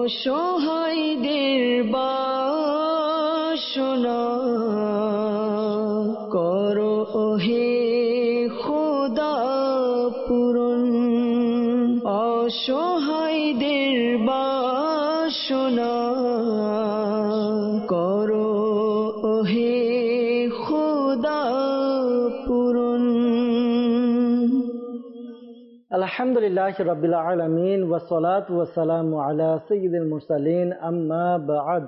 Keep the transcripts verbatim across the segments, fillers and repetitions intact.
অসহায়দের বাসনা করো হে খোদা পূরণ, অসহায়দের বাসনা করো হে খোদা পূরণ। আলহামদুলিল্লাহি রাব্বিল আলামিন ওয়াসসালাতু ওয়াসসালামু আলা সাইয়্যিদিল মুরসালিন আম্মা বা'দ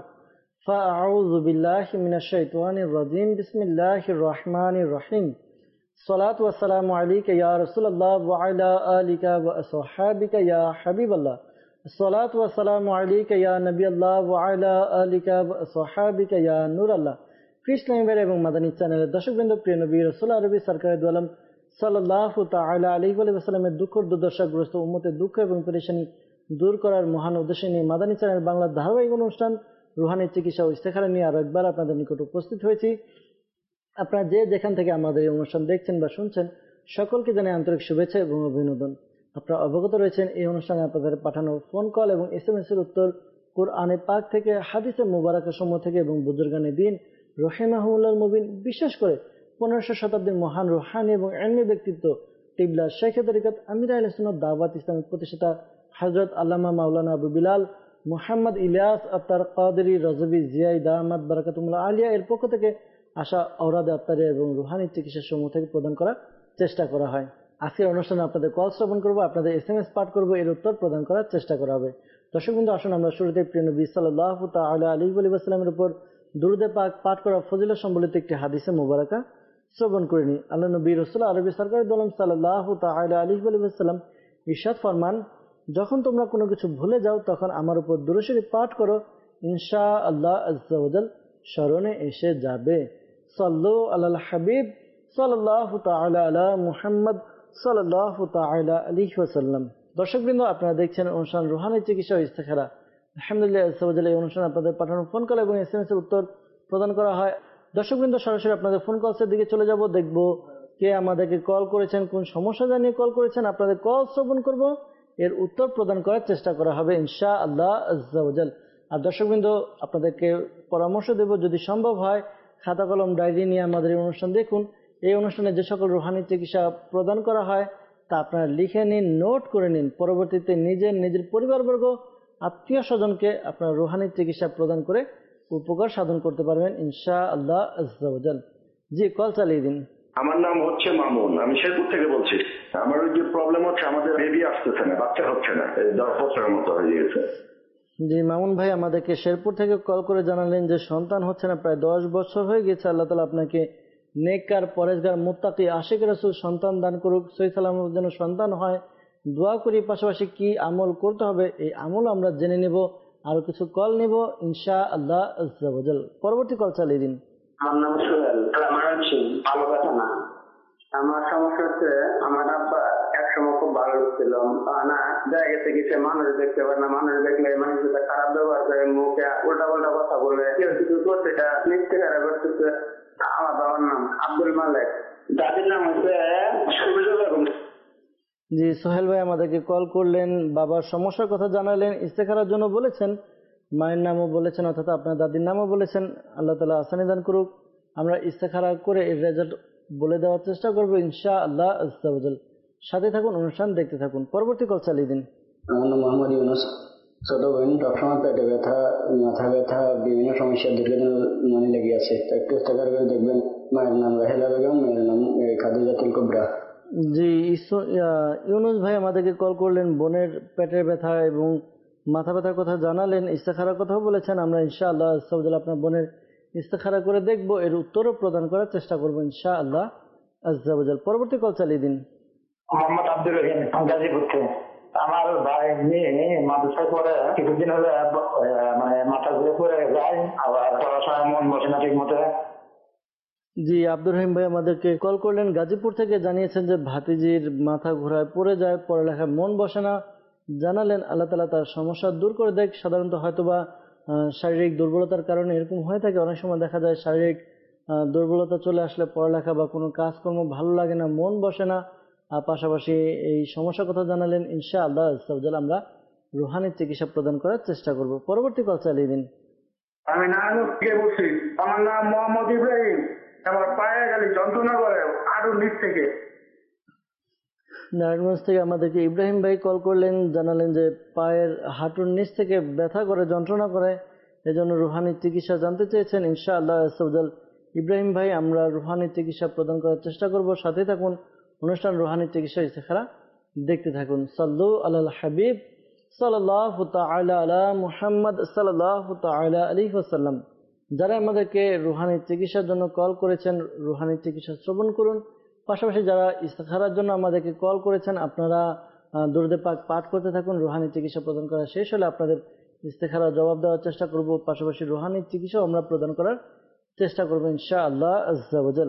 ফাআউযু বিল্লাহি মিনাশ শাইতানির রাজীম বিসমিল্লাহির রহমানির রহিম। সালাতু ওয়াসসালামু আলাইকা ইয়া রাসূলুল্লাহ ওয়া আলা আলিকা ওয়া আসহাবিকা ইয়া হাবিবাল্লাহ। সালাতু ওয়াসসালামু আলাইকা ইয়া নবিয়াল্লাহ ওয়া আলা আলিকা ওয়া আসহাবিকা ইয়া নূরাল্লাহ। কৃষ্ণ এবং মাদানী চ্যানেলের দর্শকবৃন্দ, প্রিয় নবী রাসূল আরবি সরকারে দু আলম সাল্লাল্লাহু তাআলা আলাইহি ওয়া সাল্লামের দুঃখ দুর্দশাগ্রস্ত উম্মতের দুঃখ এবং পেরেশানি দূর করার মহান উদ্দেশ্যে নিয়ে মাদানী চ্যানেল বাংলার ধারাবাহিক অনুষ্ঠান রুহানি চিকিৎসা ও ইস্তেখারা নিয়ে আরো একবার আপনাদের নিকট উপস্থিত হয়েছি। আপনারা যে যেখান থেকে আমাদের এই অনুষ্ঠান দেখছেন বা শুনছেন, সকলকে জানাই আন্তরিক শুভেচ্ছা এবং অভিনন্দন। আপনারা অবগত রয়েছেন এই অনুষ্ঠানে আপনাদের পাঠানো ফোন কল এবং এস এম এস এর উত্তর কুরআনে পাক থেকে, হাদিসে মুবারাকা সমূহ থেকে এবং বুজুর্গানে দ্বীন রাহিমাহুল্লাহল মুবিন, বিশেষ করে পনেরোশো শতাব্দীর মহান রুহানি এবং ইলমি ব্যক্তিত্ব কিবলা শেখ তরিকত আমির আহলে সুন্নাত দাওয়াত ইসলামিক প্রতিষ্ঠাতা হযরত আল্লামা মাওলানা আবু বিলাল মুহাম্মদ ইলিয়াস আত্তার কাদেরী রজবী জিয়াই দামাত বারাকাতুল্লাহ আলিয়া এর পক্ষ থেকে আসা আওরাদ আত্তারিয়া এবং রুহানি চিকিৎসা সমূহ থেকে প্রদান করার চেষ্টা করা হয়। আজকের অনুষ্ঠানে আপনাদের কল শ্রবণ করবো, আপনাদের এস এম এস পাঠ করবো, এর উত্তর প্রদান করার চেষ্টা করা হবে। দর্শক বিন্দু, আসুন আমরা শুরুতে প্রিয় নবী সাল্লাল্লাহু তাআলা আলাইহি ওয়া সাল্লামের উপর দুরূদে পাক পাঠ করা ফজিলত সম্বলিত একটি হাদিসে মুবারাকা শ্রবণ করে নি। আল্লাহ নবী রাসূল আরবি সরকার দু আলম সাল্লাল্লাহু তাআলা আলাইহি ওয়া সাল্লাম ইরশাদ ফরমান, যখন তোমরা কোনো কিছু ভুলে যাও তখন আমার উপর দুরূদ শরীফ পাঠ করো, ইনশাআল্লাহ আযজা ওয়া জাল স্মরণে এসে যাবে। সাল্লু আলাল হাবিব সাল্লাল্লাহু তাআলা আলা মুহাম্মদ সাল্লাল্লাহু তাআলা আলাইহি ওয়াসাল্লাম। দর্শকবৃন্দ, আপনারা দেখছেন অনুষ্ঠান রুহানি চিকিৎসা ও ইস্তেখারা। আলহামদুলিল্লাহ আযজা ওয়া জাল এই অনুষ্ঠানে আপনাদের পাঠানো ফোন কল এবং এস এম এস এর উত্তর প্রদান করা হয়। দর্শকবৃন্দ, সরাসরি আপনাদের ফোন কলসের দিকে চলে যাব, দেখব কে আমাদেরকে কল করেছেন, কোন সমস্যা জানিয়ে কল করেছেন, আপনাদের কল শ্রবণ করব, এর উত্তর প্রদান করার চেষ্টা করা হবে ইনশাআল্লাহ আযজা ওয়া জাল। আর দর্শকবৃন্দ, আপনাদেরকে পরামর্শ দেব, যদি সম্ভব হয় খাতা কলম ডায়েরি নিয়ে আমাদের এই অনুষ্ঠান দেখুন। এই অনুষ্ঠানে যে সকল রুহানি চিকিৎসা প্রদান করা হয় তা আপনারা লিখে নিন, নোট করে নিন। পরবর্তীতে নিজের নিজের পরিবারবর্গ, আত্মীয় স্বজনকে আপনারা রুহানি চিকিৎসা প্রদান করে উপকার সাধন করতে পারবেন ইনশাআল্লাহ আযজা ওয়া জাল। জি, কল চালিয়ে দিন। আমার নাম হচ্ছে মামুন, আমি শেরপুর থেকে বলছি। আমার ওই যে প্রবলেম হচ্ছে, আমাদের বেবি আসতেছে না, বাচ্চা হচ্ছে না, দশ বছরের মতো হয়ে গেছে। জি মামুন ভাই, আমাদেরকে শেরপুর থেকে কল করে জানালেন যে সন্তান হচ্ছে না, প্রায় দশ বছর হয়ে গেছে। আল্লাহ তাআলা আপনাকে নেককার, পরেজগার, মুত্তাকি, আশিক রাসূল সন্তান দান করুক, সহি সালামত যেন সন্তান হয় দোয়া করি। পাশাপাশি কি আমল করতে হবে এই আমল আমরা জেনে নেব, আরো কিছু কল নেব ইনশাআল্লাহ আযজা ওয়া জাল। পরবর্তী কল চালিয়ে দিন। আমার নাম সোহেল। আমার হচ্ছে ভালো কথা না, আমার সমস্যা হচ্ছে আমার আব্বা একসময় খুব ভালো ছিল না, দেখা গেছে কিছু মানুষ দেখতে পারে না, মানুষ দেখলে মানুষ খারাপ ব্যবহার করে, মুখে উল্টা পাল্টা কথা বলে, কেউ কিছু করছে এটা মিথ্যে খারাপ করতেছে। আমার বাবার নাম আব্দুল মালেক, দাদির নাম হচ্ছে সুবিজুল বেগম। জি সোহেল ভাই আমাদেরকে কল করলেন, বাবার সমস্যার কথা জানালেন, ইস্তেখারার জন্য বলেছেন, মায়ের নামও বলেছেন, অর্থাৎ আপনার দাদির নামও বলেছেন। আল্লাহ তাআলা আসানি দান করুক। আমরা ইস্তেখারা করে এর রেজাল্ট বলে দেওয়ার চেষ্টা করবো ইনশাআল্লাহ আযজা ওয়া জাল। সাথে থাকুন, অনুষ্ঠান দেখতে থাকুন। পরবর্তী কল চালিয়ে দিন। আমার নাম মোহাম্মদ ইউনুস। ছোট বোন সবসময় পেটে ব্যথা, মাথা ব্যথা, বিভিন্ন সমস্যা দীর্ঘদিন মনে লেগে আছে। একটু ইস্তেখারা করে দেখবেন। মায়ের নাম রাহেলা বেগম, মেয়ের নাম খাদিজাতুল কুবরা। জি ইউনুস ভাই আমাদেরকে কল করলেন, বোনের পেটের ব্যথা এবং মাথা ব্যথার কথা জানালেন, ইস্তেখারার কথাও বলেছেন। আমরা ইনশাআল্লাহ আযজা ওয়া জাল আপনার বোনের ইস্তেখারা করে দেখব, এর উত্তরও প্রদান করার চেষ্টা করবো ইনশাআল্লাহ আযজা ওয়া জাল। পরবর্তী কল চালিয়ে দিন। মোহাম্মদ আব্দুর রহিম, গাজীপুর থেকে। আমার ভাই মেয়ে মাদ্রাসায় পড়ে, কিছুদিন হলে মানে মাথা ঘুরে পড়ে যায়, আবার পড়াশোনায় মন বসে না ঠিক মতো। জি আব্দুর রহিম ভাই আমাদেরকে কল করলেন গাজীপুর থেকে, জানিয়েছেন যে ভাতিজির মাথা ঘোরায় পড়ে যায়, পড়ালেখায় মন বসে না। জানালেন আল্লাহ তাআলা তার সমস্যা দূর করে দেখ। সাধারণত হয়তোবা শারীরিক দুর্বলতার কারণে এরকম হয়ে থাকে। অনেক সময় দেখা যায় শারীরিক দুর্বলতা চলে আসলে পড়ালেখা বা কোনো কাজকর্ম ভালো লাগে না, মন বসে না। পাশাপাশি এই সমস্যার কথা জানালেন ইনশাআল্লাহ আযজা ওয়া জাল আমরা রুহানি চিকিৎসা প্রদান করার চেষ্টা করব। পরবর্তী কল চালিয়ে দিন। আমি নারায়ণগঞ্জ থেকে বলছি, আমার নাম মোহাম্মদ ইব্রাহিম। আমার পায়ে খালি যন্ত্রণা করে হাঁটুর নিচ থেকে। নারায়ণগঞ্জ থেকে আমাদেরকে ইব্রাহিম ভাই কল করলেন, জানালেন যে পায়ের হাঁটুর নিচ থেকে ব্যথা করে, যন্ত্রণা করে, এজন্য রুহানি চিকিৎসা জানতে চেয়েছেন। ইনশাআল্লাহ আল্লাহ ইব্রাহিম ভাই আমরা রুহানি চিকিৎসা প্রদান করার চেষ্টা করব। সাথে থাকুন, অনুষ্ঠান রুহানি চিকিৎসা ইস্তেখারা দেখতে থাকুন। সাল্লু আলাল হাবিব সাল্লাল্লাহু তাআলা আলা মুহাম্মদ সাল্লাল্লাহু তাআলা আলাইহি ওয়াসাল্লাম। যারা আমাদেরকে রুহানি চিকিৎসার জন্য কল করেছেন, রুহানি চিকিৎসা শ্রবণ করুন। পাশাপাশি যারা ইস্তেখারার জন্য আমাদেরকে কল করেছেন, আপনারা দুরূদে পাক পাঠ করতে থাকুন। রুহানি চিকিৎসা প্রদান করা শেষ হলে আপনাদের ইস্তেখারা জবাব দেওয়ার চেষ্টা করব। পাশাপাশি রুহানি চিকিৎসাও আমরা প্রদান করার চেষ্টা করবো ইনশাআল্লাহ আজ্জা ওয়াজাল।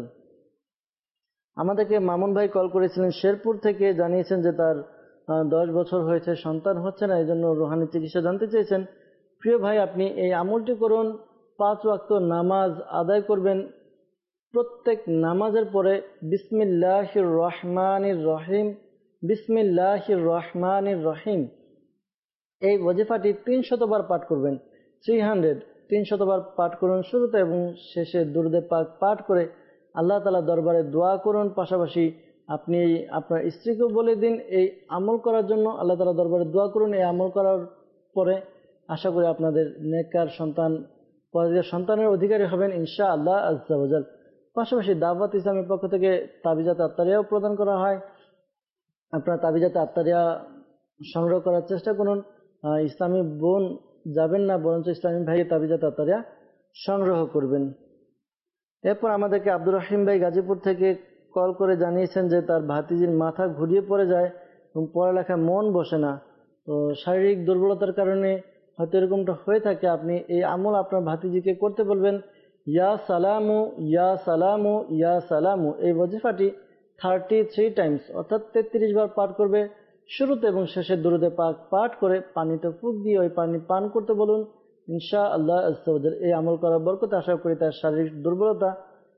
আমাদেরকে মামুন ভাই কল করেছিলেন শেরপুর থেকে, জানিয়েছেন যে তার দশ বছর হয়েছে, সন্তান হচ্ছে না, এই জন্য রুহানি চিকিৎসা জানতে চেয়েছেন। প্রিয় ভাই, আপনি এই আমলটি করুন। পাঁচ ওয়াক্ত নামাজ আদায় করবেন। প্রত্যেক নামাজের পরে বিসমিল্লাহির রহমানির রহিম, বিসমিল্লাহির রহমানির রহিম এই ওয়াজিফাটি তিন শতবার পাঠ করবেন। থ্রি হান্ড্রেড তিন শতবার পাঠ করুন শুরুতে এবং শেষে দুরূদে পাক পাঠ করে আল্লাহ তাআলা দরবারে দোয়া করুন। পাশাপাশি আপনি আপনার স্ত্রীকেও বলে দিন এই আমল করার জন্য, আল্লাহ তাআলা দরবারে দোয়া করুন। এই আমল করার পরে আশা করি আপনাদের নেককার সন্তান, পরকালের সন্তানের অধিকারী হবেন ইনশাআল্লাহ আজ্জা ওয়াজাল। পাশাপাশি দাওয়াত ইসলামের পক্ষ থেকে তাবিজাত আত্তারিয়াও প্রদান করা হয়। আপনারা তাবিজাত আত্তারিয়া সংগ্রহ করার চেষ্টা করুন। ইসলামী বোন যাবেন না, বরঞ্চ ইসলামী ভাই তাবিজাত আত্তারিয়া সংগ্রহ করবেন। এরপর আমাদেরকে আব্দুর রহিম ভাই গাজীপুর থেকে কল করে জানিয়েছেন যে তার ভাতিজির মাথা ঘুরিয়ে পড়ে যায় এবং পড়ালেখায় মন বসে না। তো শারীরিক দুর্বলতার কারণে হয়তো এরকমটা হয়ে থাকে। আপনি এই আমল আপনার ভাতিজিকে করতে বলবেন। ইয়া সালামু ইয়া সালামু ইয়া সালামু এই ওয়াজিফাটি থার্টি থ্রি টাইমস অর্থাৎ তেত্রিশ বার পাঠ করবে। শুরুতে এবং শেষে দুরূদে পাক পাঠ করে পানিতে ফুঁক দিয়ে ওই পানি পান করতে বলুন ইনশাআল্লাহ আজ্জা ওয়াজাল। এই আমল করার বরকতে আশা করি তার শারীরিক দুর্বলতা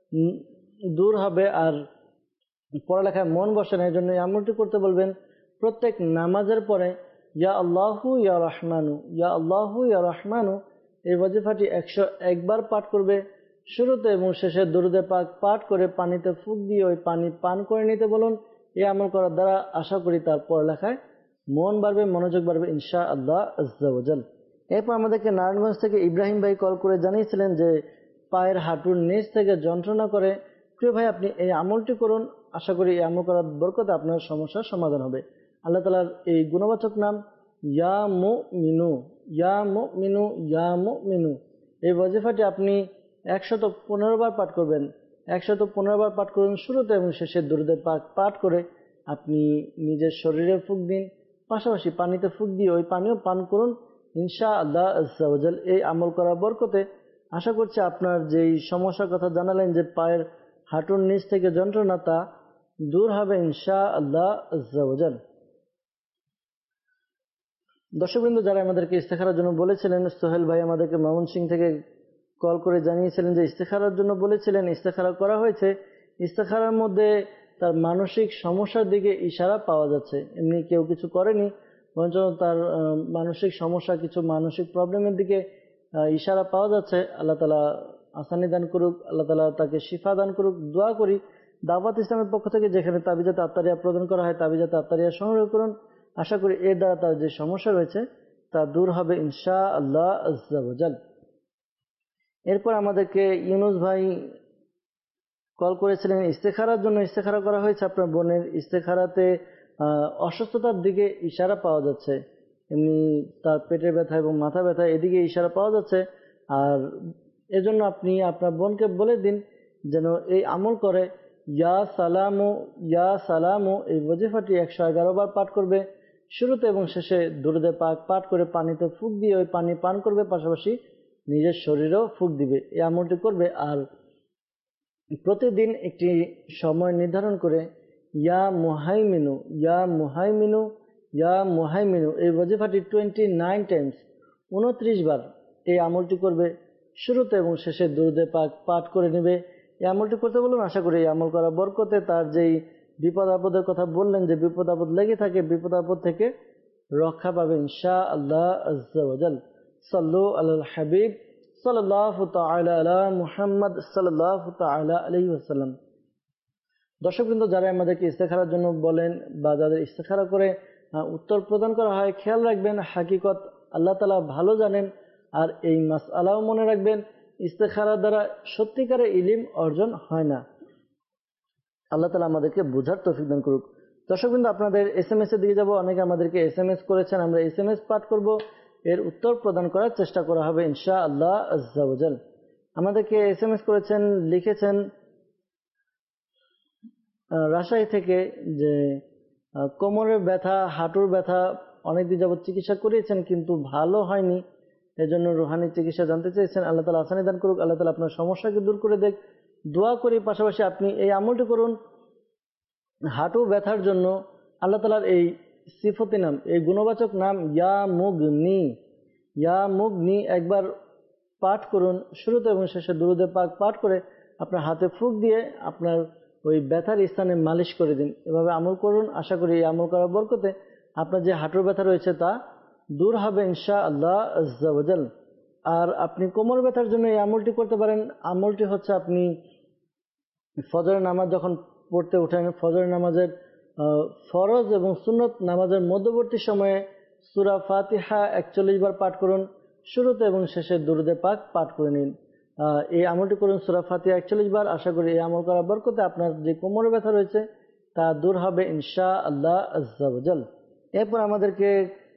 দূর হবে আর পড়ালেখায় মন বসে না, এই জন্য এই আমলটি করতে বলবেন। প্রত্যেক নামাজের পরে ইয়া আল্লাহু ইয়া রহমানু ইয়া আল্লাহু ইয়া রহমানু এই ওয়াজিফাটি একশো একবার পাঠ করবে। শুরুতে এবং শেষে দুরূদে পাক পাঠ করে পানিতে ফুঁক দিয়ে ওই পানি পান করে নিতে বলুন। এই আমল করার দ্বারা আশা করি তার পড়ালেখায় মন বাড়বে, মনোযোগ বাড়বে ইনশাআল্লাহ আজ্জা ওয়াজাল। এরপর আমাদেরকে নারায়ণগঞ্জ থেকে ইব্রাহিম ভাই কল করে জানিয়েছিলেন যে পায়ের হাঁটুর নিচ থেকে যন্ত্রণা করে। প্রিয় ভাই, আপনি এই আমলটি করুন। আশা করি এই আমল করার বরকতে আপনার সমস্যার সমাধান হবে। আল্লাহ তাআলার এই গুণবাচক নাম ইয়া মুমিনু ইয়া মুমিনু ইয়া মুমিনু এই ওয়াজিফাটি আপনি একশত পনেরো বার পাঠ করবেন। একশত পনেরো বার পাঠ করুন শুরুতে এবং শেষে দুরূদে পাক পাঠ করে আপনি নিজের শরীরে ফুঁক দিন। পাশাপাশি পানিতে ফুঁক দিয়ে ওই পানিও পান করুন ইনশাআল্লাহ আজ্জা ওয়াজাল। এই আমল করার বরকতে আশা করছি আপনার যেই সমস্যার কথা জানালেন যে পায়ের হাঁটুর নিচ থেকে যন্ত্রণা, তা দূর হবে ইনশাআল্লাহ আজ্জা ওয়াজাল। দর্শকবৃন্দ, যারা আমাদেরকে ইস্তেখারার জন্য বলেছিলেন, সোহেল ভাই আমাদেরকে ময়মনসিংহ থেকে কল করে জানিয়েছিলেন যে ইস্তেখারার জন্য বলেছিলেন, ইস্তেখারা করা হয়েছে। ইস্তেখারার মধ্যে তার মানসিক সমস্যার দিকে ইশারা পাওয়া যাচ্ছে। এমনি কেউ কিছু করেনি, বরঞ্চ তার মানসিক সমস্যা, কিছু মানসিক প্রবলেমের দিকে ইশারা পাওয়া যাচ্ছে। আল্লাহ তাআলা আসানি দান করুক, আল্লাহ তাআলা তাকে শিফা দান করুক। দোয়া করি দাওয়াত ইসলামের পক্ষ থেকে যেখানে তাবিজাত আত্তারিয়া প্রদান করা হয়, তাবিজাত আত্তারিয়া সংগ্রহ করুন। আশা করি এর দ্বারা তার যে সমস্যা রয়েছে তা দূর হবে ইনশাআল্লাহ আজ্জা ওয়াজাল। এরপর আমাদেরকে ইউনুস ভাই কল করেছিলেন ইস্তেখারার জন্য। ইস্তেখারা করা হয়েছে আপনার বোনের। ইস্তেখারাতে অসুস্থতার দিকে ইশারা পাওয়া যাচ্ছে, এমনি তার পেটের ব্যথা এবং মাথা ব্যথা এদিকে ইশারা পাওয়া যাচ্ছে। আর এজন্য আপনি আপনার বোনকে বলে দিন যেন এই আমল করে। ইয়া সালামু ইয়া সালামু এই ওয়াজিফাটি একশো এগারো বার পাঠ করবে। শুরুতে এবং শেষে দুরূদে পাক পাঠ করে পানিতে ফুঁক দিয়ে ওই পানি পান করবে। পাশাপাশি নিজের শরীরেও ফুঁক দিবে। এই আমলটি করবে। আর প্রতিদিন একটি সময় নির্ধারণ করে ইয়া মুহাইমিনু ইয়া মুহাইমিনু ইয়া মুহাইমিনু এই ওয়াজিফাটি টোয়েন্টি নাইন টাইমস উনত্রিশ বার এই আমলটি করবে। শুরুতে এবং শেষে দুরূদে পাক পাঠ করে নেবে। এই আমলটি করতে বলুন। আশা করি এই আমল করা বরকতে তার যেই বিপদ আপদের কথা বললেন, যে বিপদ আপদ লেগে থাকে, বিপদ আপদ থেকে রক্ষা পাবে ইনশাআল্লাহ আজ্জা ওয়া জাল। সাল্লু আলাল হাবিব সাল্লাল্লাহু তাআলা আলা মুহাম্মদ সাল্লাল্লাহু তাআলা আলাইহি ওয়াসাল্লাম। দর্শকবৃন্দ, যারা আমাদেরকে ইস্তেখারার জন্য বলেন বা যাদের ইস্তেখারা করে উত্তর প্রদান করা হয়, খেয়াল রাখবেন হাকিকত আল্লাহ তাআলা ভালো জানেন। আর এই মাসআলাও মনে রাখবেন, ইস্তেখারার দ্বারা সত্যিকারের ইলম অর্জন হয় না। আল্লাহ তাআলা আমাদেরকে বোঝার তৌফিক দান করুক। দর্শকবৃন্দ, আপনাদের এস এম এস এর দিকে যাব। অনেকে আমাদেরকে এস এম এস করেছেন, আমরা এস এম এস পাঠ করব, এর উত্তর প্রদান করার চেষ্টা করা হবে ইনশাআল্লাহ আজ্জা ওয়া জাল। আমাদেরকে এস এম এস করেছেন, লিখেছেন রাজশাহী থেকে যে কোমরের ব্যথা, হাঁটুর ব্যথা অনেকদিন যাবত চিকিৎসা করিয়েছেন কিন্তু ভালো হয়নি, এজন্য রুহানি চিকিৎসা জানতে চেয়েছেন। আল্লাহ তাআলা আসানি দান করুক, আল্লাহ তাআলা আপনার সমস্যাকে দূর করে দেখ, দোয়া করি। পাশাপাশি আপনি এই আমলটি করুন হাঁটু ব্যথার জন্য। আল্লাহ তাআলার এই সিফতি নাম, এই গুণবাচক নাম ইয়া মুগনি, ইয়া মুগনি একবার পাঠ করুন, শুরুতে এবং শেষে দুরূদে পাক পাঠ করে আপনার হাতে ফুঁক দিয়ে আপনার ওই ব্যথার স্থানে মালিশ করে দিন। এভাবে আমল করুন, আশা করি এই আমল করার বরকতে আপনার যে হাঁটুর ব্যথা রয়েছে তা দূর হবে ইনশাআল্লাহ আজ্জা ওয়া জাল। আর আপনি কোমর ব্যথার জন্য এই আমলটি করতে পারেন। আমলটি হচ্ছে, আপনি ফজরের নামাজ যখন পড়তে ওঠেন, ফজরের নামাজের ফরজ এবং সুন্নত নামাজের মধ্যবর্তী সময়ে সূরা ফাতিহা একচল্লিশ বার পাঠ করুন, শুরুতে এবং শেষে দুরূদে পাক পাঠ করে নিন। এই আমলটি করুন সূরা ফাতিহা একচল্লিশ বার। আশা করি এই আমল করার বরকতে আপনার যে কোমরে ব্যথা রয়েছে তা দূর হবে ইনশাআল্লাহ আজ্জা ওয়া জাল। এরপর আমাদেরকে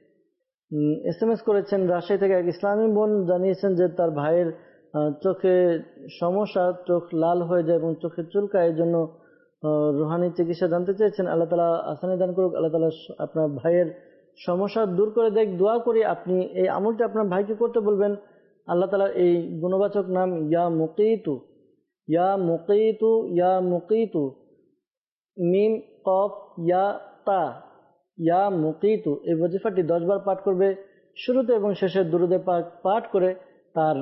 এস এম এস করেছেন রাজশাহী থেকে এক ইসলামী বোন, জানিয়েছেন যে তার ভাইয়ের চোখে সমস্যা, চোখ লাল হয়ে যায় এবং চোখে চুলকায়, এই জন্য রুহানি চিকিৎসা জানতে চেয়েছেন। আল্লাহ তাআলা আসানি দান করুক, আল্লাহ তাআলা আপনার ভাইয়ের সমস্যা দূর করে দেখ। দোয়া করি আপনি এই আমলটি আপনার ভাইকে করতে বলবেন। আল্লাহ তাআলার এই গুণবাচক নাম ইয়া মুকিতু, ইয়া মুকিতু, ইয়া মুকিতু, মিম কফ ইয়া তা, ইয়া মুকিতু। এই ওয়াজিফাটি দশ বার পাঠ করবে, শুরুতে এবং শেষে দুরূদে পাক পাঠ করে তার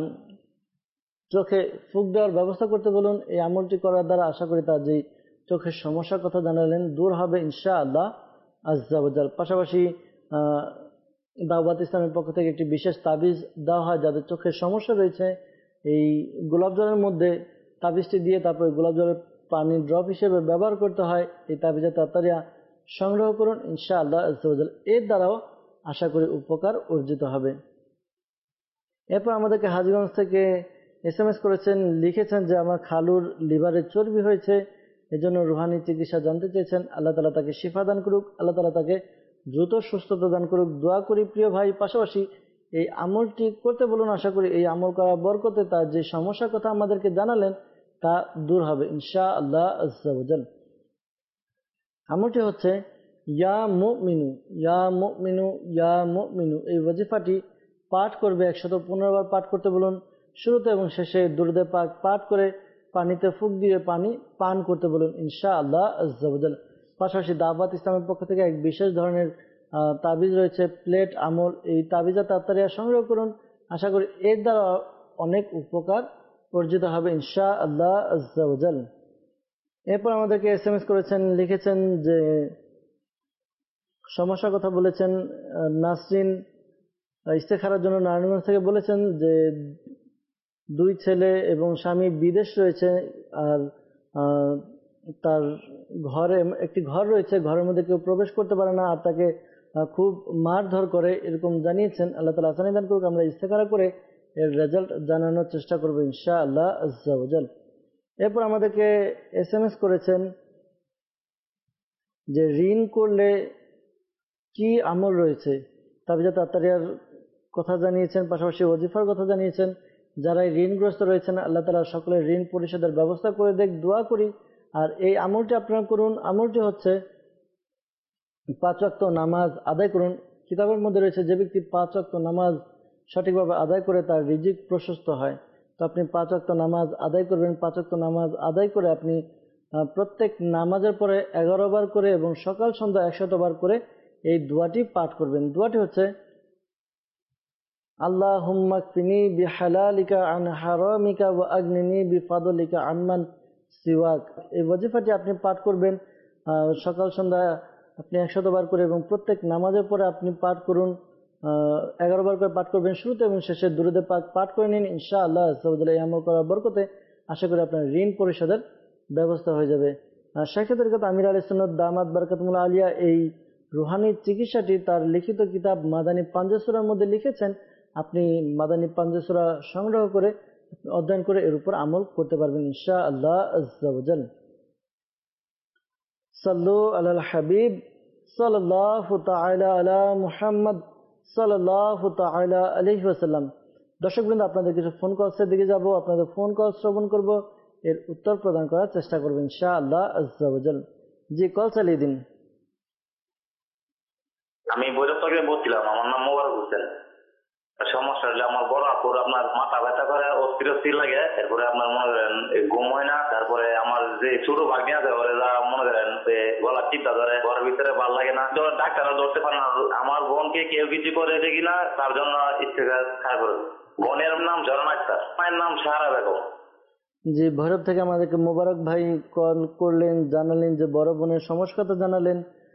চোখে ফুঁক দেওয়ার ব্যবস্থা করতে বলুন। এই আমলটি করার দ্বারা আশা করি তার যে চোখের সমস্যার কথা জানালেন দূর হবে ইনশাআল্লাহ আজ্জা ওয়া জাল। পাশাপাশি দাওয়াত ইসলামের পক্ষ থেকে একটি বিশেষ তাবিজ দেওয়া হয় যাদের চোখের সমস্যা রয়েছে। এই গোলাপ জলের মধ্যে তাবিজটি দিয়ে তারপরে গোলাপ জলের পানি ড্রপ হিসেবে ব্যবহার করতে হয়। এই তাবিজের তাড়াতাড়ি সংগ্রহ করুন ইনশাআল্লাহ আজ্জা ওয়া জাল। এর দ্বারাও আশা করি উপকার অর্জিত হবে। এরপর আমাদেরকে হাজীগঞ্জ থেকে এস এম এস করেছেন, লিখেছেন যে আমার খালুর লিভারের চর্বি হয়েছে, এজন্য রুহানি চিকিৎসা জানতে চেয়েছেন। আল্লাহ তাআলা তাকে শিফা দান করুক, আল্লাহ তাআলা তাকে দ্রুত সুস্থতা দান করুক। দোয়া করি প্রিয় ভাই। পাশাপাশি এই আমলটি করতে বলুন, আশা করি এই আমল করার বরকতে তার যে সমস্যার কথা আমাদেরকে জানালেন তা দূর হবে ইনশাআল্লাহ আজ্জা ওয়া জাল। আমলটি হচ্ছে ইয়া মুমিনু, ইয়া মুমিনু, ইয়া মুমিনু। এই ওয়াজিফাটি পাঠ করবে একশত পনেরো বার পাঠ করতে বলুন, শুরুতে এবং শেষে দুরূদে পাক পাঠ করে পানিতে ফুঁক দিয়ে পানি পান করতে বলুন ইনশাআল্লাহ আজ্জা ওয়া জাল। পাশাপাশি দাওয়াত ইসলামের পক্ষ থেকে এক বিশেষ ধরনের তাবিজ রয়েছে, প্লেট আমল। এই তাবিজা তাড়াতাড়ি সংগ্রহ করুন, আশা করি এর দ্বারা অনেক উপকার অর্জিত হবে ইনশাআল্লাহ আজ্জা ওয়া জাল। এরপর আমাদেরকে এস এম এস করেছেন, লিখেছেন যে সমস্যার কথা বলেছেন। নাসরিন ইস্তেখারার জন্য নারায়ণগঞ্জ থেকে বলেছেন যে দুই ছেলে এবং স্বামী বিদেশ রয়েছে, আর তার ঘরে একটি ঘর রয়েছে, ঘরের মধ্যে কেউ প্রবেশ করতে পারে না, আর তাকে খুব মারধর করে, এরকম জানিয়েছেন। আল্লাহ তাআলা আসানি দান করুক। আমরা ইস্তেখারা করে এর রেজাল্ট জানানোর চেষ্টা করবো ইনশাআল্লাহ আজ্জা ওয়া জাল। এরপর আমাদেরকে এস এম এস করেছেন যে ঋণ করলে কি আমল রয়েছে, তাবিজা তাত্তারিয়ার কথা জানিয়েছেন, পাশাপাশি ওয়াজিফার কথা জানিয়েছেন। যারা ঋণগ্রস্ত রয়েছেন আল্লাহ তাআলা সকলের ঋণ পরিশোধের ব্যবস্থা করে দেখ, দোয়া করি। আর এই আমলটি আপনারা করুন। আমলটি হচ্ছে পাঁচ ওয়াক্ত নামাজ আদায় করুন। কিতাবের মধ্যে রয়েছে যে ব্যক্তি পাঁচ ওয়াক্ত নামাজ সঠিকভাবে আদায় করে তার রিজিক প্রশস্ত হয়। তো আপনি পাঁচ ওয়াক্ত নামাজ আদায় করবেন। পাঁচ ওয়াক্ত নামাজ আদায় করে আপনি প্রত্যেক নামাজের পরে এগারো বার করে এবং সকাল সন্ধ্যা একশত বার করে এই দোয়াটি পাঠ করবেন। দোয়াটি হচ্ছে আল্লাহুম্মা কফিনি বিহালালিকা আন হারামিকা ওয়া আগনিনি বিফাদলিকা আম্মান সিওয়াক। এই ওয়াজিফাটি আপনি পাঠ করবেন সকাল সন্ধ্যা আপনি একশতবার করে এবং প্রত্যেক নামাজের পরে আপনি পাঠ করুন, এগারো বার করে পাঠ করবেন শুরুতে এবং শেষে দুরূদে পাক পাঠ করে নিন। ইনশাআল্লাহ আল্লাহ এই আমল করার বরকতে আশা করি আপনার ঋণ পরিশোধের ব্যবস্থা হয়ে যাবে। শাইখ তরিকত আমির আলী সুন্নাত দামাত বারাকাতুল্লাহ আলিয়া এই রুহানি চিকিৎসাটি তার লিখিত কিতাব মাদানী পাঞ্জেসুরার মধ্যে লিখেছেন। আপনি মাদানী পাঞ্জেসুরা সংগ্রহ করে অধ্যয়ন করে এর উপর আমল করতে পারবেন ইনশাআল্লাহ আজ্জা ওয়া জাল। সাল্লু আলাল হাবিব সাল্লাল্লাহু তাআলা আলা মুহাম্মদ সাল্লাল্লাহু তাআলা আলাইহি ওয়াসাল্লাম। দর্শকবৃন্দ, আপনাদের কিছু ফোন কলসের দিকে যাব, আপনাদের ফোন কল শ্রবণ করব, এর উত্তর প্রদান করার চেষ্টা করব ইনশাআল্লাহ আজ্জা ওয়া জাল। জি, কল চালিয়ে দিন। আমি বৈরব থেকে বলছিলাম, আমার নাম মোবারক হোসেন। সমস্যা হলে আমার বড় আপুর আপনার মাথা ব্যথা করে, অস্থির অস্থির লাগে, এরপরে আপনার মনে করেন ঘুম হয় না। তারপরে আমার যে ছোট ভাগ্নি আছে ওরে যা মনে করেন গলা চিন্তা ধরে, ঘরের ভিতরে ভালো লাগে না, ডাক্তাররা ধরতে পারে না। আমার বোনকে কেউ কিছু করে দেখি না, তার জন্য ইস্তেগফার খায় করে। বোনের নাম ঝরনা আক্তার, মায়ের নাম সাহারা বেগম। জি, ভৈরব থেকে আমাদেরকে মোবারক ভাই কল করলেন, জানালেন যে বড় বোনের সমস্যাটা জানালেন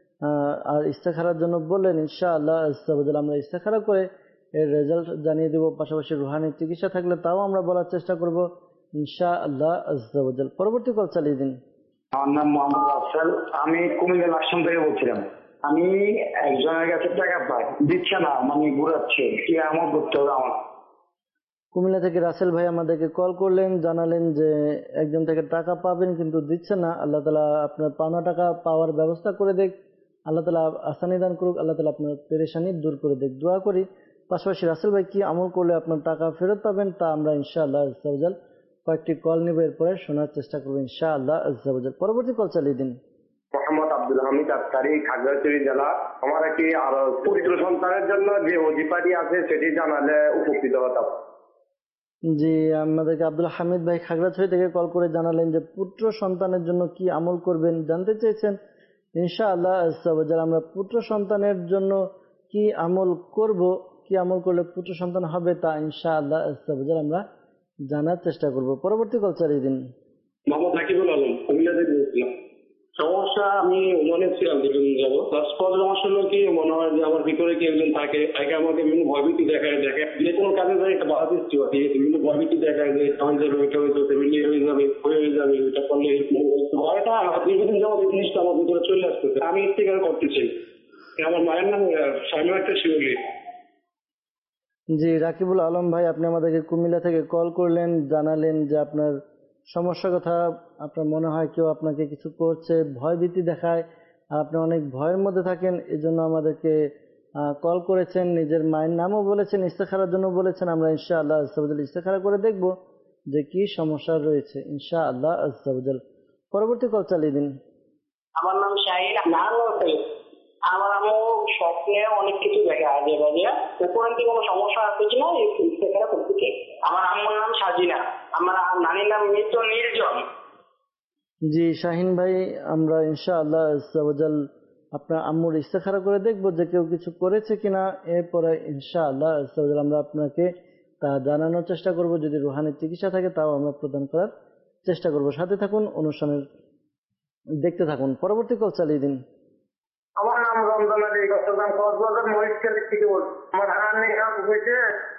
আর ইস্তেখারার জন্য বললেন। ইনশাআল্লাহ আমরা ইস্তেখারা করে এর রেজাল্ট জানিয়ে দেব। পাশাপাশি রুহানি চিকিৎসা থাকলে তাও আমরা বলার চেষ্টা করব ইনশাআল্লাহ আজ্জা ওয়া জাল। পরবর্তী কল চালিয়ে দিন। আমার নাম মোহাম্মদ রাসেল, আমি কুমিল্লা লাকসাম থেকে বলছিলাম। আমি একজনের কাছে টাকা পাই, দিচ্ছে না, মানে ঘুরাচ্ছে, কি আমল করতে হবে আমার? কুমিল্লা থেকে রাসেল ভাই আমাদেরকে কল করলেন, জানালেন যে একজন থেকে টাকা পাবেন কিন্তু দিচ্ছে না। আল্লাহ তাআলা আপনার পাওনা টাকা পাওয়ার ব্যবস্থা করে দেখ, আল্লাহ তাআলা আসানি দান করুক, আল্লাহ তাআলা আপনার পেরেশানি দূর করে দেখ, দোয়া করি। পাশাপাশি রাসেল ভাই কি আমল করলে আপনার টাকা ফেরত পাবেন তা আমরা ইনশাআল্লাহ আজ্জা ওয়া জাল কয়েকটি কল নিব, এরপরে শোনার চেষ্টা করবো ইনশাআল্লাহ আজ্জা ওয়া জাল। পরবর্তী কল চালিয়ে দিন। মোহাম্মদ আব্দুল হামিদ আক্তারি, খাগড়াছড়ি জেলা। আমার একটি আর পুত্র সন্তানের জন্য যে ওজিফাটি আছে সেটি জানালে উপকৃত হতাম। জি, আমাদেরকে আব্দুল হামিদ ভাই খাগড়াছড়ি থেকে কল করে জানালেন যে পুত্র সন্তানের জন্য কি আমল করবেন জানতে চেয়েছেন। ইনশাআল্লাহ আজ্জা ওয়া জাল আমরা পুত্র সন্তানের জন্য কি আমল করব, কি আমল করলে পুত্র সন্তান হবে তা ইনশাআল্লাহ আজ্জা ওয়া জাল আমরা জানার চেষ্টা করব। পরবর্তী কল চালিয়ে দিন। মোহাম্মদ রাকিবুল আলম, কুমিল্লা থেকে বলছিলাম। সমস্যা, আমি ওমানে ছিলাম দীর্ঘদিন যাবো। সমস্যা হলো কি, মনে হয় যে আমার ভিতরে কি একজন থাকে, তাকে আমাকে বিভিন্ন ভয়ভীতি দেখায়, দেখে যে কোনো কাজে যায় একটা বাধা সৃষ্টি হয়, বিভিন্ন ভয়ভীতি দেখায় যে আমার যাবে, ওইটা হয়ে যাবে, মিলিয়ে হয়ে যাবে, হয়ে যাবে, ওইটা করলে ভয়টা দীর্ঘদিন যাবো এই জিনিসটা আমার ভিতরে চলে আসতেছে। আমি ইস্তেগফার করতে চাই। আমার মায়ের নাম শামিমা আক্তার শিউলি। জি, রাকিবুল আলম ভাই আপনি আমাদেরকে কুমিল্লা থেকে কল করলেন, জানালেন যে আপনার সমস্যার কথা, আপনার মনে হয় কেউ আপনাকে কিছু করছে, ভয় ভীতি দেখায়, আপনি অনেক ভয়ের মধ্যে থাকেন, এজন্য আমাদেরকে কল করেছেন। নিজের মায়ের নামও বলেছেন, ইস্তেখারার জন্য বলেছেন। আমরা ইনশাআল্লাহ আজ্জা ওয়া জাল ইস্তেখারা করে দেখব যে কি সমস্যা রয়েছে ইনশাআল্লাহ আজ্জা ওয়া জাল। পরবর্তী কল চালিয়ে দিন। আমার নাম শাহিদ। আমার আম্মু স্বপ্নে অনেক কিছু দেখে, আগে বাজে উপরে কি কোনো সমস্যা আছে কিনা ইস্তেখারা করতে চাই। আমার আম্মুর নাম সাজিনা, আমার নানির নাম মৃত নির্জন। জি শাহিন ভাই, আমরা ইনশাআল্লাহ আজ্জা ওয়া জাল আপনার আম্মুর ইস্তেখারা করে দেখব যে কেউ কিছু করেছে কিনা, এরপরে ইনশাআল্লাহ আজ্জা ওয়া জাল আমরা আপনাকে তা জানানোর চেষ্টা করব। যদি রুহানি চিকিৎসা থাকে তাও আমরা প্রদান করার চেষ্টা করব। সাথে থাকুন, অনুষ্ঠানের দেখতে থাকুন। পরবর্তী কল চালিয়ে দিন। আমার নাম রমজান আলী, চট্টগ্রাম কক্সবাজার মহিষখালী থেকে বলছি। আমার হারানি হয়েছে।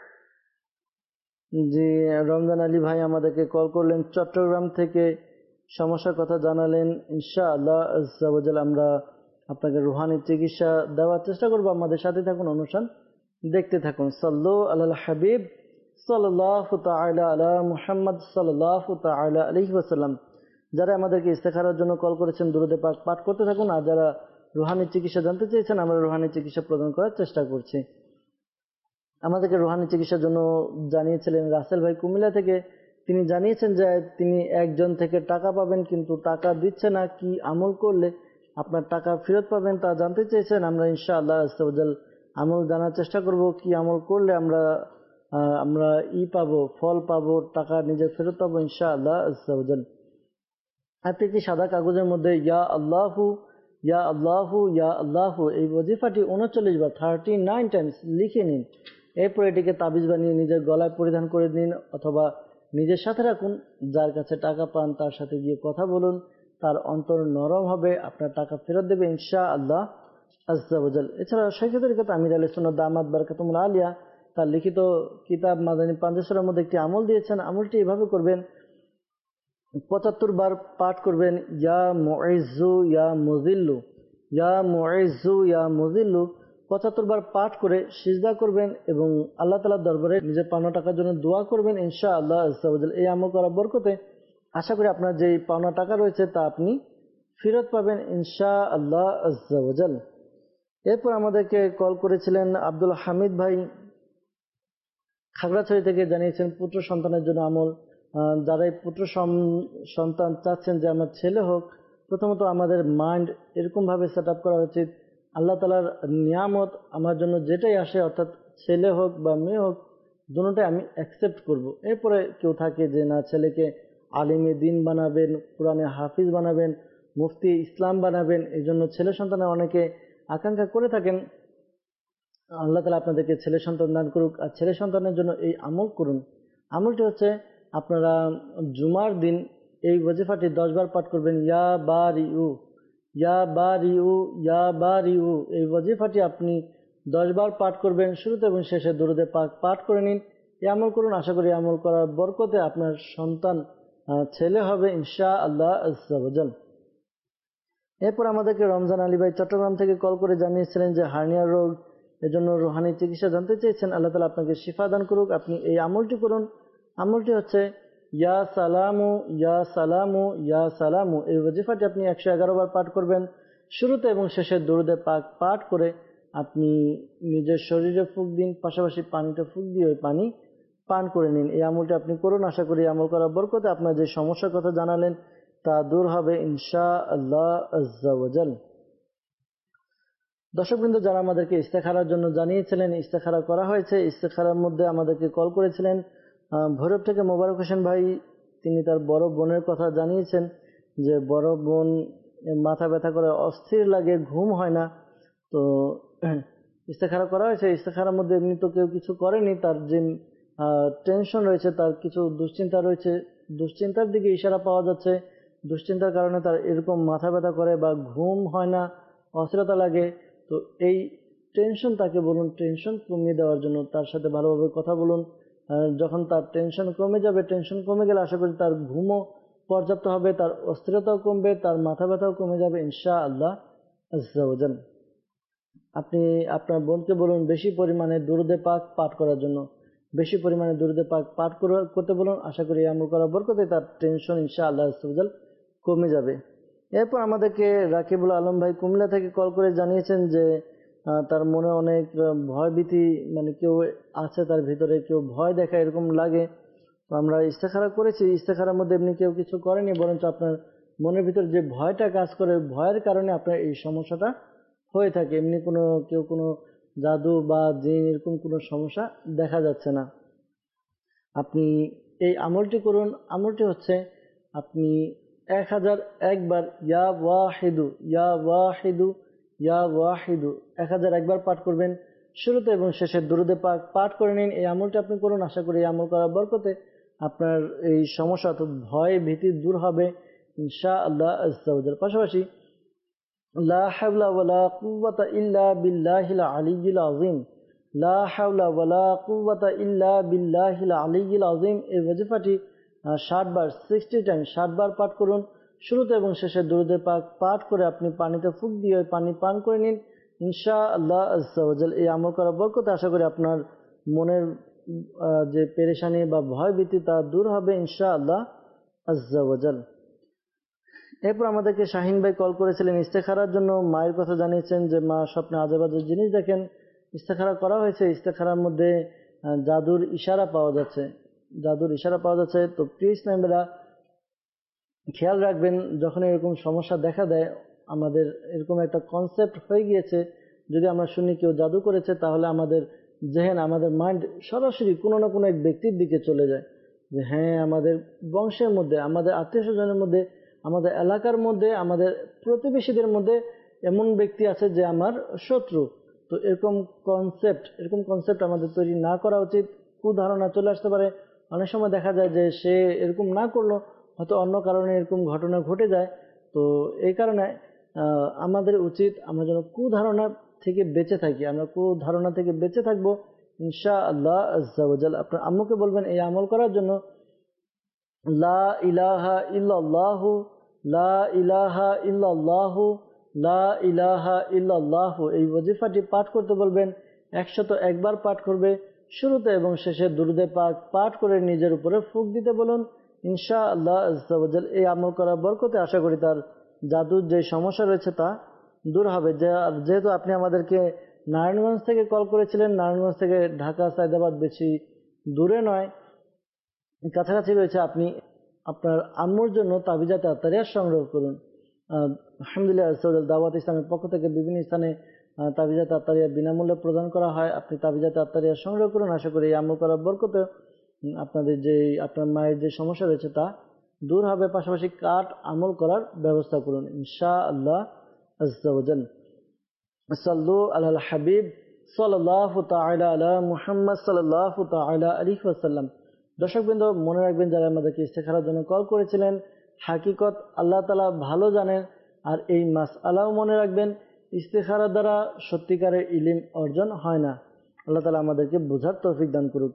জি, রমজান আলী ভাই আমাদেরকে কল করলেন চট্টগ্রাম থেকে, সমস্যার কথা জানালেন। ইনশাআল্লাহ আজ্জা ওয়া জাল আমরা আপনাকে রুহানি চিকিৎসা দেওয়ার চেষ্টা করব। আমাদের সাথে থাকুন, অনুষ্ঠান দেখতে থাকুন। সাল্লু আলাল হাবিব সাল্লাল্লাহু তাআলা আলা মুহাম্মদ সাল্লাল্লাহু তাআলা আলাইহি ওয়াসাল্লাম। যারা আমাদেরকে ইস্তেখারার জন্য কল করেছেন দুরূদে পাক পাঠ করতে থাকুন, আর যারা রুহানি চিকিৎসা জানতে চেয়েছেন আমরা রুহানি চিকিৎসা প্রদান করার চেষ্টা করছি। আমাদেরকে রুহানি চিকিৎসার জন্য জানিয়েছিলেন রাসেল ভাই কুমিল্লা থেকে। তিনি জানিয়েছেন যে তিনি একজন থেকে টাকা পাবেন কিন্তু টাকা দিচ্ছে না, কি আমল করলে আপনার টাকা ফেরত পাবেন তা জানতে চেয়েছেন। আমরা ইনশাআল্লাহ আজ্জা ওয়া জাল আমল জানার চেষ্টা করব, কি আমল করলে আমরা আমরা ই পাবো, ফল পাবো, টাকা নিজের ফেরত পাবো ইনশাআল্লাহ আজ্জা ওয়া জাল। আপনি একটি সাদা কাগজের মধ্যে ইয়া আল্লাহু ইয়া আল্লাহু ইয়া আল্লাহু এই ওজিফাটি উনচল্লিশ বার থার্টি নাইন টাইমস লিখে নিন। এরপর এটিকে তাবিজ বানিয়ে নিজের গলায় পরিধান করে নিন অথবা নিজের সাথে রাখুন। যার কাছে টাকা পান তার সাথে গিয়ে কথা বলুন, তার অন্তর নরম হবে, আপনার টাকা ফেরত দেবে ইনশাআল্লাহ। আজ্জা ওয়াজাল। এছাড়া শাইখ তরিকত আমির আলী সুন্নাত দামাত বারাকাতুহুল আলিয়া তার লিখিত কিতাব মাদানী পাঞ্জেসরের মধ্যে একটি আমল দিয়েছেন। আমলটি এভাবে করবেন, পঁচাত্তর বার পাঠ করবেন ইয়া মুইজ্জু ইয়া মুযিল্লু, ইয়া মুইজ্জু ইয়া মুযিল্লু পঁচাত্তর বার পাঠ করে সিজদা করবেন এবং আল্লাহ তাআলার দরবারে নিজের পাওনা টাকার জন্য দোয়া করবেন ইনশাআল্লাহ আজ্জা ওয়াজাল। এই আমল করার বরকতে আশা করি আপনার যে পাওনা টাকা রয়েছে তা আপনি ফেরত পাবেন ইনশাআল্লাহ আজ্জা ওয়াজাল। এরপর আমাদেরকে কল করেছিলেন আব্দুল হামিদ ভাই, খাগড়াছড়ি থেকে, জানিয়েছেন পুত্র সন্তানের জন্য আমল। যারা এই পুত্র সন্তান চাচ্ছেন যে আমার ছেলে হোক, প্রথমত আমাদের মাইন্ড এরকমভাবে সেট আপ করা উচিত, আল্লাহ তাআলার নিয়ামত আমার জন্য যেটাই আসে, অর্থাৎ ছেলে হোক বা মেয়ে হোক, দুটোটাই আমি অ্যাকসেপ্ট করব। এরপরে কেউ থাকে যে না, ছেলেকে আলিমে দিন বানাবেন, কোরআনে হাফিজ বানাবেন, মুফতি ইসলাম বানাবেন, এই জন্য ছেলে সন্তানের অনেকে আকাঙ্ক্ষা করে থাকেন। আল্লাহ তাআলা আপনাদেরকে ছেলে সন্তান দান করুক। আর ছেলে সন্তানের জন্য এই আমল করুন। আমলটি হচ্ছে আপনারা জুমার দিন এই ওয়াজিফাটি দশ বার পাঠ করবেন, ইয়া বারিউ ইয়া বারিউ ইয়া বারিউ। এই ওয়াজিফাটি আপনি দশ বার পাঠ করবেন, শুরুতে এবং শেষে দুরূদে পাক পাঠ করে নিন। এই আমল করুন, আশা করি আমল করার বরকতে আপনার সন্তান ছেলে হবে ইনশাআল্লাহ আজ্জা ওয়াজাল। এরপর আমাদেরকে রমজান আলী ভাই চট্টগ্রাম থেকে কল করে জানিয়েছিলেন যে হার্নিয়া রোগ, এজন্য রুহানি চিকিৎসা জানতে চেয়েছেন। আল্লাহ তাআলা আপনাকে শিফা দান করুক। আপনি এই আমলটি করুন। আমলটি হচ্ছে ইয়া সালামু ইয়া সালামু ইয়া সালামু। এই ওয়াজিফাটি আপনি একশো এগারো বার পাঠ করবেন, শুরুতে এবং শেষে দুরূদে পাক পাঠ করে আপনি নিজের শরীরে ফুঁক দিন, পাশাপাশি পানিতে ফুঁক দিয়ে ওই পানি পান করে নিন। এই আমলটি আপনি করুন, আশা করি আমল করার বরকতে আপনার যে সমস্যার কথা জানালেন তা দূর হবে ইনশাআল্লাহ আজ্জা ওয়াজাল। দর্শকবৃন্দ, যারা আমাদেরকে ইস্তেখারার জন্য জানিয়েছিলেন, ইস্তেখারা করা হয়েছে। ইস্তেখারার মধ্যে আমাদেরকে কল করেছিলেন ভৈরব থেকে মোবারক হোসেন ভাই। তিনি তার বড় বোনের কথা জানিয়েছেন যে বড় বোন মাথা ব্যথা করে, অস্থির লাগে, ঘুম হয় না। তো ইস্তেখারা করা হয়েছে। ইস্তেখারার মধ্যে এমনি তো কেউ কিছু করেনি, তার যে টেনশন রয়েছে, তার কিছু দুশ্চিন্তা রয়েছে, দুশ্চিন্তার দিকে ইশারা পাওয়া যাচ্ছে। দুশ্চিন্তার কারণে তার এরকম মাথা ব্যথা করে বা ঘুম হয় না, অস্থিরতা লাগে। তো এই টেনশন তাকে বলুন টেনশন কমিয়ে দেওয়ার জন্য, তার সাথে ভালোভাবে কথা বলুন। যখন তার টেনশন কমে যাবে, টেনশন কমে গেলে আশা করি তার ঘুমও পর্যাপ্ত হবে, তার অস্থিরতাও কমবে, তার মাথা ব্যথাও কমে যাবে ইনশাআল্লাহ আজ্জা ওয়াজাল। আপনি আপনার বোনকে বলুন বেশি পরিমাণে দুরূদে পাক পাঠ করার জন্য, বেশি পরিমাণে দুরূদে পাক পাঠ করতে বলুন। আশা করি আমল করার বরকতে তার টেনশন ইনশাআল্লাহ আজ্জা ওয়াজাল কমে যাবে। এরপর আমাদেরকে রাকিবুল আলম ভাই কুমিল্লা থেকে কল করে জানিয়েছেন যে তার মনে অনেক ভয় ভীতি, মানে কেউ আছে তার ভিতরে, কেউ ভয় দেখা এরকম লাগে। তো আমরা ইস্তেখারা করেছি। ইস্তেখারার মধ্যে এমনি কেউ কিছু করেনি, বরঞ্চ আপনার মনের ভিতরে যে ভয়টা কাজ করে, ভয়ের কারণে আপনার এই সমস্যাটা হয়ে থাকে। এমনি কোনো কেউ কোনো জাদু বা জিন এরকম কোনো সমস্যা দেখা যাচ্ছে না। আপনি এই আমলটি করুন। আমলটি হচ্ছে আপনি এক হাজার একবার ইয়া ওয়াহিদু ইয়া ওয়াহিদু ইয়া ওয়াহিদু এক হাজার একবার পাঠ করবেন, শুরুতে এবং শেষে দুরূদে পাক পাঠ করে নিন। এই আমলটি আপনি করুন, আশা করি এই আমল করার বরকতে আপনার এই সমস্যা অর্থাৎ ভয় ভীতি দূর হবে ইনশাআল্লাহ আজ্জা ওয়াজাল। পাশাপাশি লা হাওলা ওয়ালা কুওয়াতা ইল্লা বিল্লাহিল আলিয়্যিল আযীম, লা হাওলা ওয়ালা কুওয়াতা ইল্লা বিল্লাহিল আলিয়্যিল আযীম। এই ওয়াজিফাটি ষাট বার সিক্সটি টাইম ষাট বার পাঠ করুন, শুরুতে এবং শেষে দুরূদে পাক পাঠ করে আপনি পানিতে ফুঁক দিয়ে ওই পানি পান করে নিন ইনশাআল্লাহ আজ্জা ওয়াজাল। এই আমল করার বরকতে আশা করি আপনার মনের যে পেরেশানি বা ভয় ভীতি তা দূর হবে ইনশাআল্লাহ আজ্জা ওয়াজাল। এরপর আমাদেরকে শাহিন ভাই কল করেছিলেন ইস্তেখারার জন্য। মায়ের কথা জানিয়েছেন যে মা স্বপ্নে আজে বাজে জিনিস দেখেন। ইস্তেখারা করা হয়েছে। ইস্তেখারার মধ্যে জাদুর ইশারা পাওয়া যাচ্ছে, জাদুর ইশারা পাওয়া যাচ্ছে। তো প্রিয় ইসলামীরা খেয়াল রাখবেন, যখন এরকম সমস্যা দেখা দেয়, আমাদের এরকম একটা কনসেপ্ট হয়ে গিয়েছে, যদি আমরা শুনি কেউ জাদু করেছে, তাহলে আমাদের জেহেন, আমাদের মাইন্ড সরাসরি কোনো না কোনো এক ব্যক্তির দিকে চলে যায় যে হ্যাঁ, আমাদের বংশের মধ্যে, আমাদের আত্মীয় স্বজনের মধ্যে, আমাদের এলাকার মধ্যে, আমাদের প্রতিবেশীদের মধ্যে এমন ব্যক্তি আছে যে আমার শত্রু। তো এরকম কনসেপ্ট এরকম কনসেপ্ট আমাদের তৈরি না করা উচিত। কুধারণা চলে আসতে পারে। অনেক সময় দেখা যায় যে সে এরকম না করলো, হয়তো অন্য কারণে এরকম ঘটনা ঘটে যায়। তো এই কারণে আমাদের উচিত আমরা যেন কুধারণা থেকে বেঁচে থাকি, আমরা কুধারণা থেকে বেঁচে থাকবো ইনশাআল্লাহ আজ্জা ওয়া জাল। আপনার আম্মুকে বলবেন এই আমল করার জন্য লা ইলাহা ইল্লাল্লাহু লা ইলাহা ইল্লাল্লাহু লা ইলাহা ইল্লাল্লাহু এই ওয়াজিফাটি পাঠ করতে বলবেন। একশত একবার পাঠ করবে, শুরুতে এবং শেষে দুরুদে পাক পাঠ করে নিজের উপরে ফুঁক দিতে বলুন ইনশাআল্লাহ আজ্জা ওয়া জাল। এই আমল করার বরকতে আশা করি তার জাদুর যে সমস্যা রয়েছে তা দূর হবে। যেহেতু আপনি আমাদেরকে নারায়ণগঞ্জ থেকে কল করেছিলেন, নারায়ণগঞ্জ থেকে ঢাকা সায়দাবাদ বেশি দূরে নয়, কাছাকাছি রয়েছে, আপনি আপনার আম্মুর জন্য তাবিজাতে আত্তারিয়া সংগ্রহ করুন। আলহামদুলিল্লাহ দাওয়াত ইসলামের পক্ষ থেকে বিভিন্ন স্থানে তাবিজাতে আত্তারিয়া বিনামূল্যে প্রদান করা হয়। আপনি তাবিজাতে আত্তারিয়া সংগ্রহ করুন। আশা করি এই আমল করার বরকতে আপনাদের যে আপনার মায়ের যে সমস্যা রয়েছে তা দূর হবে। পাশাপাশি কাঠ আমল করার ব্যবস্থা করুন ইনশাআল্লাহ আজ্জা ওয়া জাল। সাল্লু আলাল হাবিব সাল্লাল্লাহু তাআলা আলা মুহাম্মদ সাল্লাল্লাহু তাআলা আলাইহি ওয়াসাল্লাম। দর্শকবৃন্দ, মনে রাখবেন যারা আমাদেরকে ইস্তেখারার জন্য কল করেছিলেন, হাকিকত আল্লাহ তাআলা ভালো জানেন। আর এই মাসআলাও মনে রাখবেন, ইস্তেখারা দ্বারা সত্যিকারের ইলম অর্জন হয় না। আল্লাহ তাআলা আমাদেরকে বোঝার তৌফিক দান করুক।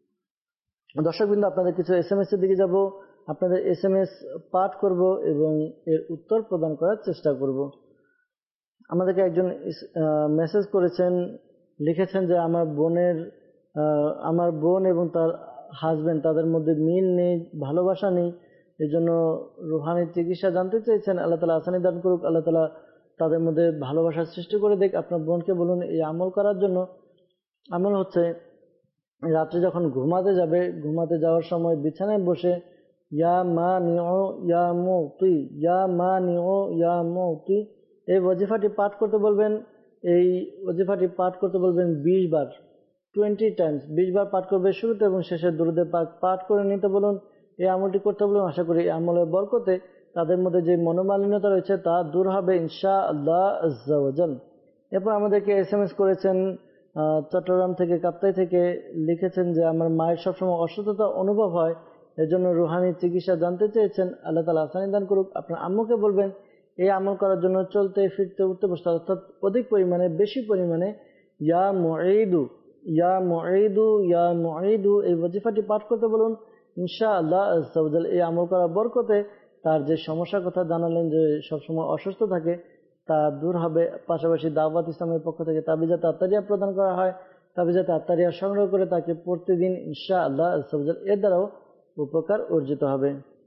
দর্শকবৃন্দ, আপনাদের কিছু এস এম এস এর দিকে যাব, আপনাদের এস এম এস পাঠ করব এবং এর উত্তর প্রদান করার চেষ্টা করব। আমাদেরকে একজন মেসেজ করেছেন, লিখেছেন যে আমার বোনের আমার বোন এবং তার হাজবেন্ড তাদের মধ্যে মিল নেই, ভালোবাসা নেই, এই জন্য রুহানি চিকিৎসা জানতে চেয়েছেন। আল্লাহ তাআলা আসানি দান করুক, আল্লাহ তাআলা তাদের মধ্যে ভালোবাসার সৃষ্টি করে দেখ। আপনার বোনকে বলুন এই আমল করার জন্য। আমল হচ্ছে রাত্রে যখন ঘুমাতে যাবে, ঘুমাতে যাওয়ার সময় বিছানায় বসে ইয়া মা নিও ইয়া মুতি ইয়া মা নিও ইয়া মুতি এই ওয়াজিফাটি পাঠ করতে বলবেন। এই ওয়াজিফাটি পাঠ করতে বলবেন বিশ বার, টোয়েন্টি টাইমস, বিশ বার পাঠ করবে। শুরুতে এবং শেষে দুরুদে পাক পাঠ করে নিতে বলুন। এই আমলটি করতে বলুন। আশা করি এই আমলের বরকতে তাদের মধ্যে যে মনোমালিন্যতা রয়েছে তা দূর হবে ইনশাআল্লাহ আজ্জা ওয়া জাল। এরপর আমাদেরকে এস এম এস করেছেন চট্টগ্রাম থেকে, কাপ্তাই থেকে, লিখেছেন যে আমার মায়ের সবসময় অসুস্থতা অনুভব হয়, এজন্য রুহানি চিকিৎসা জানতে চেয়েছেন। আল্লাহ তাআলা আসানি দান করুক। আপনার আম্মুকে বলবেন এই আমল করার জন্য চলতে ফিরতে উঠতে বসতে অর্থাৎ অধিক পরিমাণে বেশি পরিমাণে ইয়া মুঈদু ইয়া মুঈদু ইয়া মুঈদু এই ওয়াজিফাটি পাঠ করতে বলুন ইনশাআল্লাহ আজ্জা ওয়া জাল। এই আমল করার বরকতে তার যে সমস্যার কথা জানালেন যে সবসময় অসুস্থ থাকে তা দূর হবে। পাশাপাশি দাওয়াত ইসলামের পক্ষ থেকে তাবিজাতে আত্তারিয়া প্রদান করা হয়। তাবিজাতে আত্তারিয়া সংগ্রহ করে তাকে প্রতিদিন ইনশাআল্লাহ আজ্জা ওয়া জাল এর দ্বারাও উপকার অর্জিত হবে।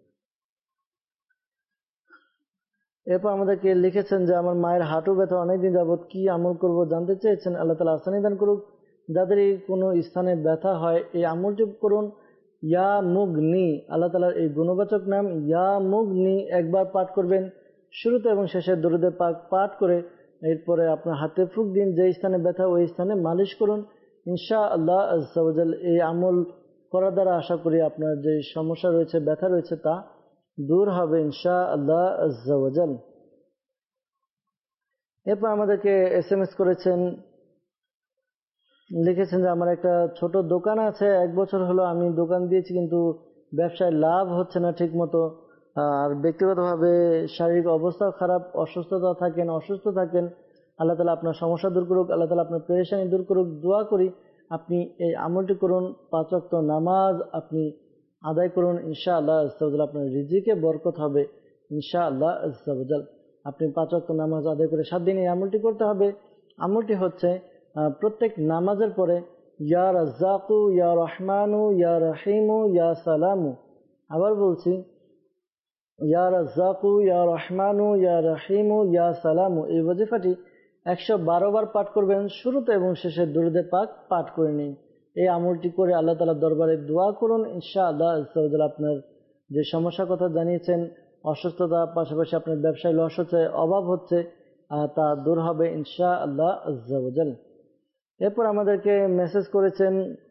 এরপর আমাদেরকে লিখেছেন যে আমার মায়ের হাঁটু ব্যথা অনেকদিন যাবৎ, কি আমল করব জানতে চেয়েছেন। আল্লাহ তাআলা আসানি দান করুক। যাদের এই কোনো স্থানে ব্যথা হয় এই আমলটি করুন ইয়া মুগনি। আল্লাহ তাআলার এই গুণবাচক নাম ইয়া মুগনি একবার পাঠ করবেন। শুরুতে এবং শেষে দুরুদে পাক পাঠ করে এরপরে আপনার হাতে ফুঁক দিন। যে স্থানে ব্যথা ওই স্থানে মালিশ করুন ইনশাআল্লাহ আজ্জা ওয়া জাল। এই আমল করার দ্বারা আশা করি আপনার যে সমস্যা রয়েছে, ব্যথা রয়েছে তা দূর হবে ইনশাআল্লাহ আজ্জা ওয়া জাল। এরপর আমাদেরকে এস এম এস করেছেন, লিখেছেন যে আমার একটা ছোট দোকান আছে, এক বছর হলো আমি দোকান দিয়েছি কিন্তু ব্যবসায় লাভ হচ্ছে না ঠিক মতো, আর ব্যক্তিগতভাবে শারীরিক অবস্থাও খারাপ, অসুস্থতা থাকেন অসুস্থ থাকেন। আল্লাহ তাআলা আপনার সমস্যা দূর করুক, আল্লাহ তাআলা আপনার পেরেশানি দূর করুক। দোয়া করি আপনি এই আমলটি করুন। পাঁচ ওয়াক্ত নামাজ আপনি আদায় করুন ইনশাআল্লাহ আজ্জা ওয়া জাল। আপনার রিজিকে বরকত হবে ইনশাআল্লাহ আজ্জা ওয়া জাল। আপনি পাঁচ ওয়াক্ত নামাজ আদায় করে সাত দিন এই আমলটি করতে হবে। আমলটি হচ্ছে প্রত্যেক নামাজের পরে ইয়া রাজ্জাকু ইয়া রহমানু ইয়া রহিমু ইয়া সালামু। আবার বলছি ইয়া রাজ্জাকু ইয়া রহমানু ইয়া রহিমু ইয়া সালামু। এই ওয়াজিফাটি একশো বারো বার পাঠ করবেন। শুরুতে এবং শেষে দুরুদে পাক পাঠ করে নিন। এই আমলটি করে আল্লাহ তাআলার দরবারে দোয়া করুন ইনশাআল্লাহ আজ্জা ওয়া জাল। আপনার যে সমস্যার কথা জানিয়েছেন, অসুস্থতা, পাশাপাশি আপনার ব্যবসায় লস হচ্ছে, অভাব হচ্ছে, তা দূর হবে ইনশাআল্লাহ আজ্জা ওয়া জাল। এরপর আমাদেরকে মেসেজ করেছেন,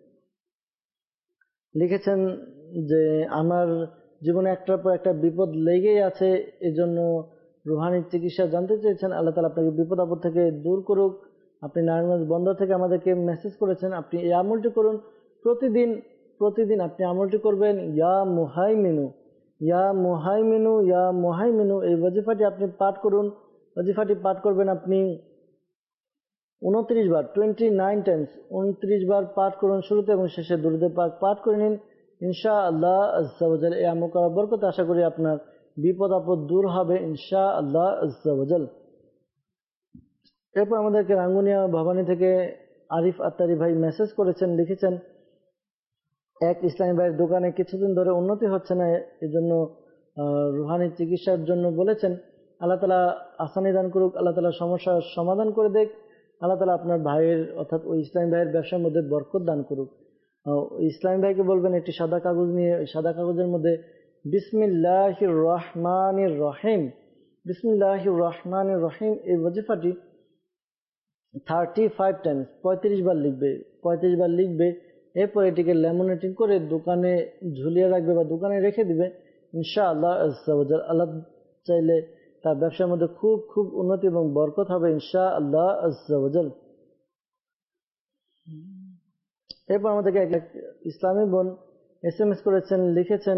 লিখেছেন যে আমার জীবনে একটার পর একটা বিপদ লেগেই আছে, এজন্য রুহানি চিকিৎসা জানতে চেয়েছেন। আল্লাহ তাআলা আপনাকে বিপদ আপদ থেকে দূর করুক। আপনি নারায়ণগঞ্জ বন্দর থেকে আমাদেরকে মেসেজ করেছেন। আপনি এই আমলটি করুন প্রতিদিন প্রতিদিন আপনি আমলটি করবেন ইয়া মুহাইমিনু ইয়া মুহাইমিনু ইয়া মুহাইমিনু। এই ওয়াজিফাটি আপনি পাঠ করুন ওজিফাটি পাঠ করবেন আপনি উনত্রিশ বার, টোয়েন্টি নাইন টাইমস, উনত্রিশ বার পাঠ করুন শুরুতে এবং শেষে দুরূদে পাক পাঠ করে নিন। ইনশাআল্লাহ আজ্জা ওয়া জাল এই আমল করার বরকতে আশা করি আপনার বিপদ আপদ দূর হবে ইনশাআল্লাহ আজ্জা ওয়া জাল। এরপর আমাদেরকে রাঙ্গুনিয়া ভবানী থেকে আরিফ আত্তারি ভাই মেসেজ করেছেন, লিখেছেন এক ইসলামী ভাইয়ের দোকানে কিছুদিন ধরে উন্নতি হচ্ছে না, এজন্য রুহানি চিকিৎসার জন্য বলেছেন। আল্লাহ তাআলা আসানি দান করুক, আল্লাহ তাআলা সমস্যার সমাধান করে দেখ, আল্লাহ তাআলা আপনার ভাইয়ের অর্থাৎ ওই ইসলামী ভাইয়ের ব্যবসার মধ্যে বরকত দান করুক। ইসলামী ভাইকে বলবেন একটি সাদা কাগজ নিয়ে ওই সাদা কাগজের মধ্যে বিসমিল্লাহির রহমানির রহিম, বিসমিল্লাহির রহমানির রহিম এই ওজিফাটি থার্টি ফাইভ টাইমস পঁয়ত্রিশ বার লিখবে, পঁয়ত্রিশ বার লিখবে। এরপর এটিকে ল্যামিনেটিং করে দোকানে ঝুলিয়ে রাখবে বা দোকানে রেখে দিবে ইনশাআল্লাহ আজ্জা ওয়া জাল। আল্লাহ চাইলে তার ব্যবসার মধ্যে খুব খুব উন্নতি এবং বরকত হবে ইনশাআল্লাহ আজ্জা ওয়া জাল। এরপর আমাদেরকে এক ইসলামী বোন এস এম এস করেছেন, লিখেছেন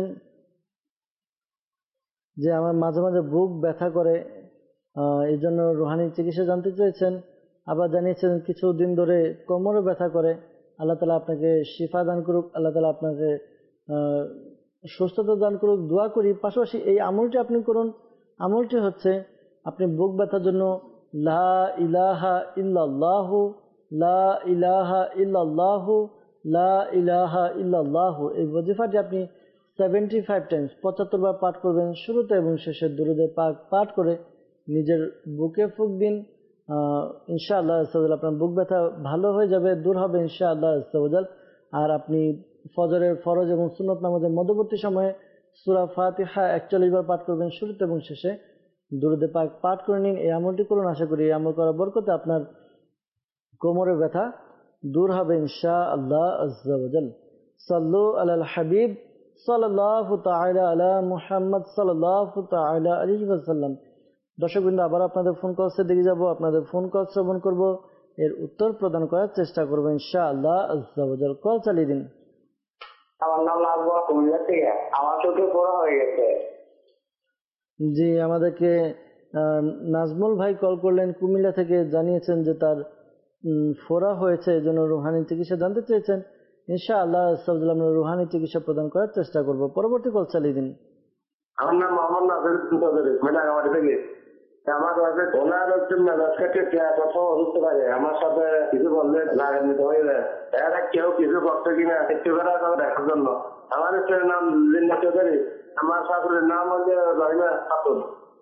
যে আমার মাঝে মাঝে বুক ব্যথা করে, এই জন্য রুহানি চিকিৎসা জানতে চেয়েছেন। আবার জানিয়েছেন কিছুদিন ধরে কোমরে ব্যথা করে, আল্লাহ তাআলা আপনাকে শিফা দান করুক, আল্লাহ তাআলা আপনাকে সুস্থতা দান করুক, দোয়া করি। পাশাপাশি এই আমলটি আপনি করুন, আমলটি হচ্ছে আপনি বুক ব্যথার জন্য লা ইলাহা ইল্লাল্লাহু লা ইলাহা ইল্লাল্লাহু লা ইলাহা ইল্লাল্লাহু এই ওজিফাটি আপনি সেভেন্টি ফাইভ টাইমস পঁচাত্তর বার পাঠ করবেন শুরুতে এবং শেষে দুরূদে পাক পাঠ করে নিজের বুকে ফুঁক দিন। ইনশাআল্লাহ আপনার বুক ব্যথা ভালো হয়ে যাবে, দূর হবে ইনশাআল্লাহ। আর আপনি ফজরের ফরজ এবং সুন্নত নামাজের মধ্যবর্তী সময়ে সূরা ফাতিহা একচল্লিশ বার পাঠ করবেন শুরুতে এবং শেষে দুরূদে পাক পাঠ করে নিন। এই আমলটি করুন, আশা করি এই আমল করার বরকতে আপনার কোমরের ব্যথা দূর হবে ইনশাআল্লাহ আজ্জা ওয়া জাল। সাল্লু আলাল হাবিব সাল্লাল্লাহু তাআলা আলা মুহাম্মদ সাল্লাল্লাহু তাআলা আলাইহি ওয়াসাল্লাম। দর্শকবৃন্দ, আবার আপনাদের ফোন কলসে দেখে যাব, আপনাদের ফোন কল শ্রবণ করব, এর উত্তর প্রদান করার চেষ্টা করব ইনশাআল্লাহ আজ্জা ওয়া জাল। কল চালিয়ে দিন। আমার নাম নাজমুল, কুমিল্লা থেকে। আমার চোখে পড়া হয়ে গেছে। জি, আমাদেরকে নাজমুল ভাই কল করলেন কুমিল্লা থেকে, জানিয়েছেন যে তার ফোড়া হয়েছে, এই জন্য রুহানি চিকিৎসা জানতে চেয়েছেন। ইনশাআল্লাহ আমরা রুহানি চিকিৎসা প্রদান করার চেষ্টা করব। পরবর্তী কল চালিয়ে দিন। আমার নাম মোহাম্মদ নাসির চৌধুরী, মেলাগামারি থেকে। আমার কাছে ওনার হচ্ছে মেজাজকে কথা অসুস্থ থাকে, আমার সাথে কিছু বললে রাগান্বিত হয়ে যায়। এরা কেউ কিছু করছে কিনা একটু করে দেখার জন্য। আমার স্ত্রীর নাম লিন্না চৌধুরী, আমার শাশুড়ির নাম হচ্ছে রহিমা খাতুন।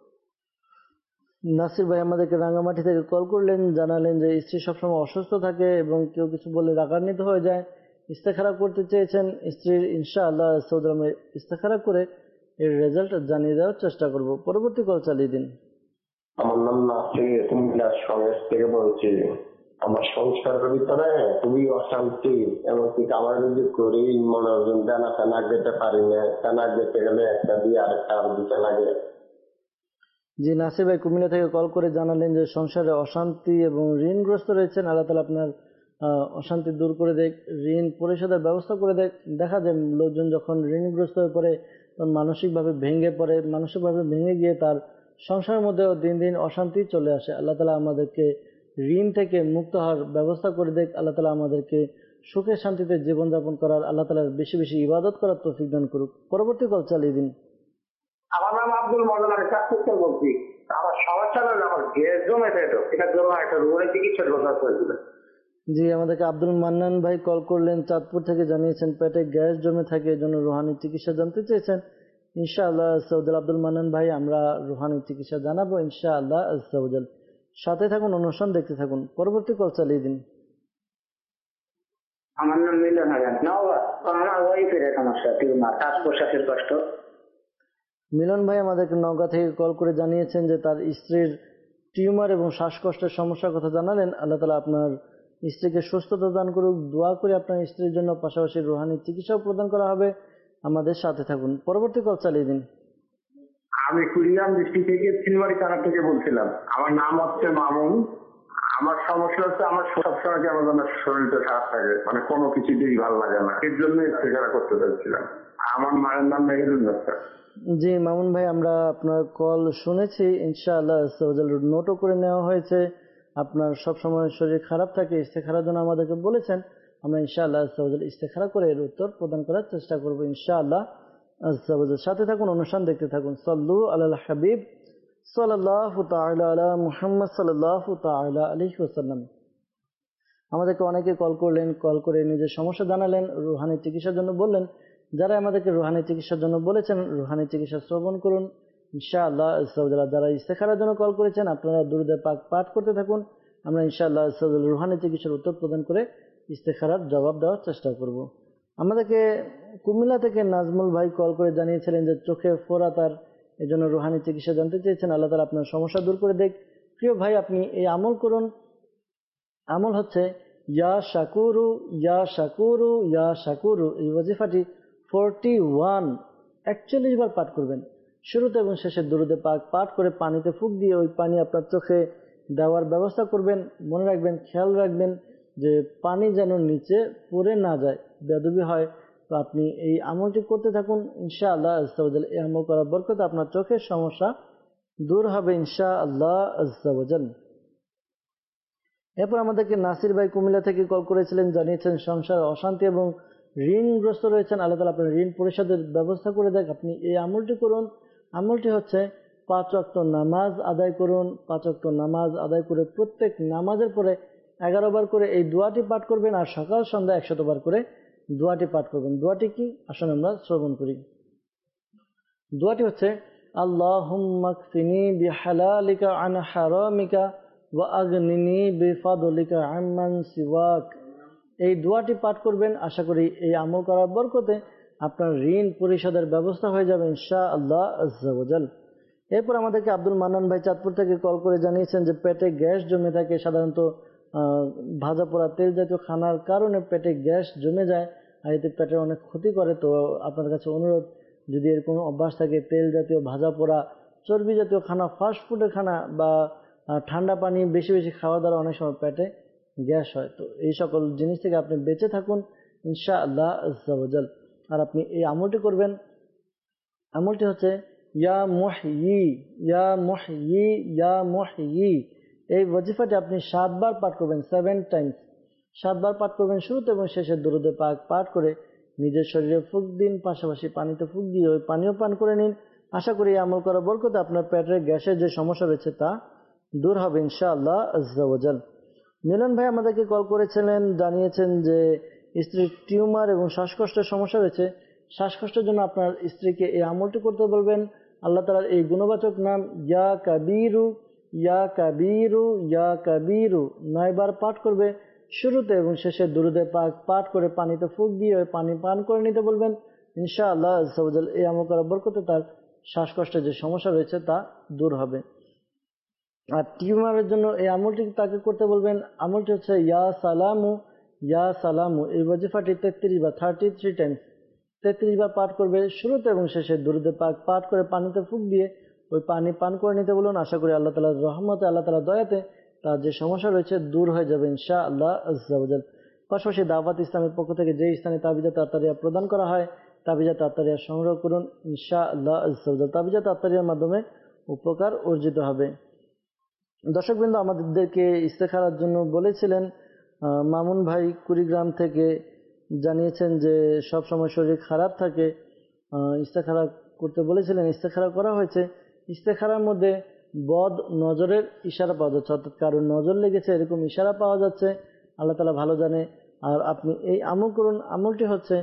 নাসির ভাই আমাদেরকে রাঙ্গামাটি থেকে কল করলেন, জানালেন যে স্ত্রী সবসময় অসুস্থ থাকে এবং কেউ কিছু বললে রাগান্বিত হয়ে যায়। ইস্তেখারা করতে চেয়েছেন স্ত্রীর। ইনশাআল্লাহ সৌদি আরবে ইস্তেখারা করে এর রেজাল্ট জানিয়ে দেওয়ার চেষ্টা করব। পরবর্তী কল চালিয়ে দিন। আমার নাম নাসির, কুমিল্লা সমাজ থেকে বলছি। আমার সংসারের ভিতরে খুবই অশান্তি, এমনকি আমার যদি করি মনোরঞ্জন টানা টানা যেতে পারি না, টানা যেতে গেলে একটা দিয়ে আরেকটা আর দিতে লাগে। জি, নাসির ভাই কুমিল্লা থেকে কল করে জানালেন যে সংসারে অশান্তি এবং ঋণগ্রস্ত রয়েছেন। আল্লাহ তাআলা আপনার অশান্তি দূর করে দেখ, ঋণ পরিশোধের ব্যবস্থা করে দেখ। দেখা যায় লোকজন যখন ঋণগ্রস্ত হয়ে পড়ে মানসিকভাবে ভেঙে পড়ে, মানসিকভাবে ভেঙে গিয়ে তার সংসারের মধ্যেও দিন দিন অশান্তি চলে আসে। আল্লাহ তাআলা আমাদেরকে ঋণ থেকে মুক্ত হওয়ার ব্যবস্থা করে দেখ। আল্লাহ তাআলা আমাদেরকে সুখে শান্তিতে জীবনযাপন করার, আল্লাহ তাআলার বেশি বেশি ইবাদত করার তৌফিক দান করুক। পরবর্তী কল চালিয়ে দিন। আমার নাম আব্দুল মজান, আমি চাঁদপুর বলছি। আমার সমস্যা হলো আমার গ্যাস জমে যেত, এটার জন্য একটা রুগী চিকিৎসার কথা হয়েছিল। জি, আমাদেরকে আব্দুল মান্নান ভাই কল করলেন চাঁদপুর থেকে, জানিয়েছেন পেটে গ্যাস জমে থাকে, এই জন্য রুহানি চিকিৎসা জানতে চেয়েছেন। ইনশাআল্লাহ সৌদুল আব্দুল মান্নান ভাই আমরা রুহানি চিকিৎসা জানাবো ইনশাআল্লাহ আজ্জাওয়াজাল। সাথে থাকুন, অনুষ্ঠান দেখতে থাকুন। পরবর্তী কল চালিয়ে দিন। আমার নাম মিলন হাজার। আমার ওয়াইফের সমস্যা, টিউমার, শ্বাস প্রশ্বাসের কষ্ট। মিলন ভাই আমাদেরকে নওগাঁ থেকে কল করে জানিয়েছেন যে তার স্ত্রীর টিউমার এবং শ্বাসকষ্টের সমস্যার কথা জানালেন। আল্লাহ তাআলা আপনার স্ত্রীকে সুস্থতা দান করুক, দোয়া করে আপনার স্ত্রীর জন্য পাশাপাশি রুহানি চিকিৎসাও প্রদান করা হবে। আমাদের সাথে থাকুন। পরবর্তী কল চালিয়ে দিন। আমি কুড়িগ্রাম ডিস্ট্রিক্ট থেকে চিলমারি থানা থেকে বলছিলাম। আমার নাম হচ্ছে মামুন। আমার সমস্যা হচ্ছে আমার সবসময় কেমন যেন শরীরটা খারাপ থাকে, মানে কোনো কিছুতেই ভালো লাগে না, এর জন্য ইস্তেখারা করতে চাইছিলাম। আমার মায়ের নাম মেহেরুন নাসা। জি মামুন ভাই, আমরা আপনার কল শুনেছি, ইনশাআল্লাহ নোটও করে নেওয়া হয়েছে। আপনার সবসময় শরীর খারাপ থাকে, ইস্তেখারার জন্য আমাদেরকে বলেছেন, আমরা ইনশাআল্লাহ ইস্তেখারা করে এর উত্তর প্রদান করার চেষ্টা করবো ইনশাআল্লাহ। সাথে থাকুন, অনুষ্ঠান দেখতে থাকুন। সাল্লু আলাল হাবিব সাল্লাল্লাহু তাআলা আলা মুহাম্মদ সাল্লাল্লাহু তাআলা আলাইহি ওয়াসাল্লাম। আমাদেরকে অনেকে কল করলেন, কল করে নিজের সমস্যা জানালেন, রুহানি চিকিৎসার জন্য বললেন। যারা আমাদেরকে রুহানি চিকিৎসার জন্য বলেছেন, রুহানি চিকিৎসা শ্রবণ করুন ইনশাআল্লাহ। যারা ইস্তেখারার জন্য কল করেছেন, আপনারা দুরূদে পাক পাঠ করতে থাকুন। আমরা ইনশাআল্লাহ রুহানি চিকিৎসার উত্তর প্রদান করে ইস্তেখারার জবাব দেওয়ার চেষ্টা করব। আমাদেরকে কুমিল্লা থেকে নাজমুল ভাই কল করে জানিয়েছিলেন যে চোখে ফোড়া তার, এই জন্য রুহানি চিকিৎসা জানতে চেয়েছেন। আল্লাহ তাআলা আপনার সমস্যা দূর করে দেখ। প্রিয় ভাই, আপনি এই আমল করুন। আমল হচ্ছে ইয়া শাকুরু ইয়া শাকুরু ইয়া শাকুরু। এই ওয়াজিফাটি ফোরটি ওয়ান একচল্লিশ বার পাঠ করবেন। শুরুতে এবং শেষে দুরূদে পাক পাঠ করে পানিতে ফুঁক দিয়ে ওই পানি আপনার চোখে দেওয়ার ব্যবস্থা করবেন। মনে রাখবেন, খেয়াল রাখবেন যে পানি যেন নিচে পড়ে না যায়, বেয়াদবি হয়। তো আপনি এই আমলটি করতে থাকুন ইনশাআল্লাহ। এই আমল করার বরকতে আপনার চোখের সমস্যা দূর হবে ইনশাআল্লাহ আযজা। এরপর আমাদেরকে নাসির ভাই কুমিল্লা থেকে কল করেছিলেন, জানিয়েছেন সংসার অশান্তি এবং ঋণগ্রস্ত রয়েছেন। আল্লাহ তাআলা আপনার ঋণ পরিশোধের ব্যবস্থা করে দেখ। আপনি এই আমলটি করুন। আমলটি হচ্ছে পাঁচ ওয়াক্ত নামাজ আদায় করুন। পাঁচ ওয়াক্ত নামাজ আদায় করে প্রত্যেক নামাজের পরে এগারো বার করে এই দোয়াটি পাঠ করবেন, আর সকাল সন্ধ্যা একশত বার করে দোয়াটি পাঠ করবেন। দোয়াটি কি, আসুন আমরা শ্রবণ করি। দোয়াটি হচ্ছে আল্লাহুম্মা কফিনি বিহালালিকা আন হারামিকা ওয়া আগনিনি বিফাদলিকা আম্মান সিওয়াক। এই দোয়াটি পাঠ করবেন। আশা করি এই আমল করার বরকতে আপনার ঋণ পরিশোধের ব্যবস্থা হয়ে যাবে ইনশাআল্লাহ আযজা ওয়াজাল। এরপর আমাদেরকে আব্দুল মান্নান ভাই চাঁদপুর থেকে কল করে জানিয়েছেন যে পেটে গ্যাস জমে থাকে। সাধারণত ভাজা পোড়া তেল জাতীয় খানার কারণে পেটে গ্যাস জমে যায়, আর এতে পেটের অনেক ক্ষতি করে। তো আপনার কাছে অনুরোধ, যদি এরকম অভ্যাস থাকে তেল জাতীয়, ভাজা পোড়া, চর্বি জাতীয় খানা, ফাস্ট ফুডের খানা বা ঠান্ডা পানি বেশি বেশি খাওয়া দ্বারা অনেক সময় পেটে গ্যাস হয়। তো এই সকল জিনিস থেকে আপনি বেঁচে থাকুন ইনশাআল্লাহ আযজা ওয়াজাল। আর আপনি এই আমলটি করবেন। আমলটি হচ্ছে ইয়া মুহয়ি ইয়া মুহয়ি ইয়া মুহয়ি। এই ওয়াজিফাটি আপনি সাতবার পাঠ করবেন, সেভেন টাইমস সাতবার পাঠ করবেন। শুরুতে এবং শেষে দুরূদে পাক পাঠ করে নিজের শরীরে ফুঁক দিন, পাশাপাশি পানিতে ফুঁক দিয়ে ওই পানিও পান করে নিন। আশা করি এই আমল করার বরকতে আপনার পেটের গ্যাসের যে সমস্যা রয়েছে তা দূর হবে ইনশাআল্লাহ আযজা ওয়াজাল। মিলন ভাই আমাদেরকে কল করেছিলেন, জানিয়েছেন যে স্ত্রীর টিউমার এবং শ্বাসকষ্টের সমস্যা রয়েছে। শ্বাসকষ্টের জন্য আপনার স্ত্রীকে এই আমলটি করতে বলবেন। আল্লাহ তাআলার এই গুণবাচক নাম ইয়া কাবীরু ইয়া কাবীরু ইয়া কাবীরু নয়বার পাঠ করবে। শুরুতে এবং শেষে দুরূদে পাক পাঠ করে পানিতে ফুঁক দিয়ে পানি পান করে নিতে বলবেন ইনশাআল্লাহ আযজা ওয়াজাল। এই আমল করার বরকতে তার শ্বাসকষ্টের যে সমস্যা রয়েছে তা দূর হবে। আর টিউমারের জন্য এই আমলটি তাকে করতে বলবেন। আমলটি হচ্ছে ইয়া সালামু ইয়া সালামু। এই ওয়াজিফাটি তেত্রিশ বার, থার্টি থ্রি টাইমস তেত্রিশ বার পাঠ করবে। শুরুতে এবং শেষে দুরূদে পাক পাঠ করে পানিতে ফুঁক দিয়ে ওই পানি পান করে নিতে বলুন। আশা করি আল্লাহ তাআলার রহমতে, আল্লাহ তাআলার দয়াতে তার যে সমস্যা রয়েছে দূর হয়ে যাবে ইনশাআল্লাহ আযজা ওয়াজাল। পাশাপাশি দাওয়াত ইসলামের পক্ষ থেকে যে স্থানে তাবিজাত আত্তারিয়া প্রদান করা হয়, তাবিজাত আত্তারিয়া সংগ্রহ করুন ইনশাআল্লাহ আযজা ওয়াজাল। তাবিজাত আত্তারিয়ার মাধ্যমে উপকার অর্জিত হবে। দর্শকবৃন্দ, আমাদেরকে ইস্তেখারার জন্য বলেছিলেন মামুন ভাই কুড়িগ্রাম থেকে, জানিয়েছেন যে সব সময় শরীর খারাপ থাকে, ইস্তেখারা করতে বলেছিলেন। ইস্তেখারা করা হয়েছে। ইস্তেখারার মধ্যে বদ নজরের ইশারা পাওয়া যাচ্ছে, অর্থাৎ কারোর নজর লেগেছে এরকম ইশারা পাওয়া যাচ্ছে। আল্লাহ তাআলা ভালো জানে। আর আপনি এই আমল করুন। আমলটি হচ্ছে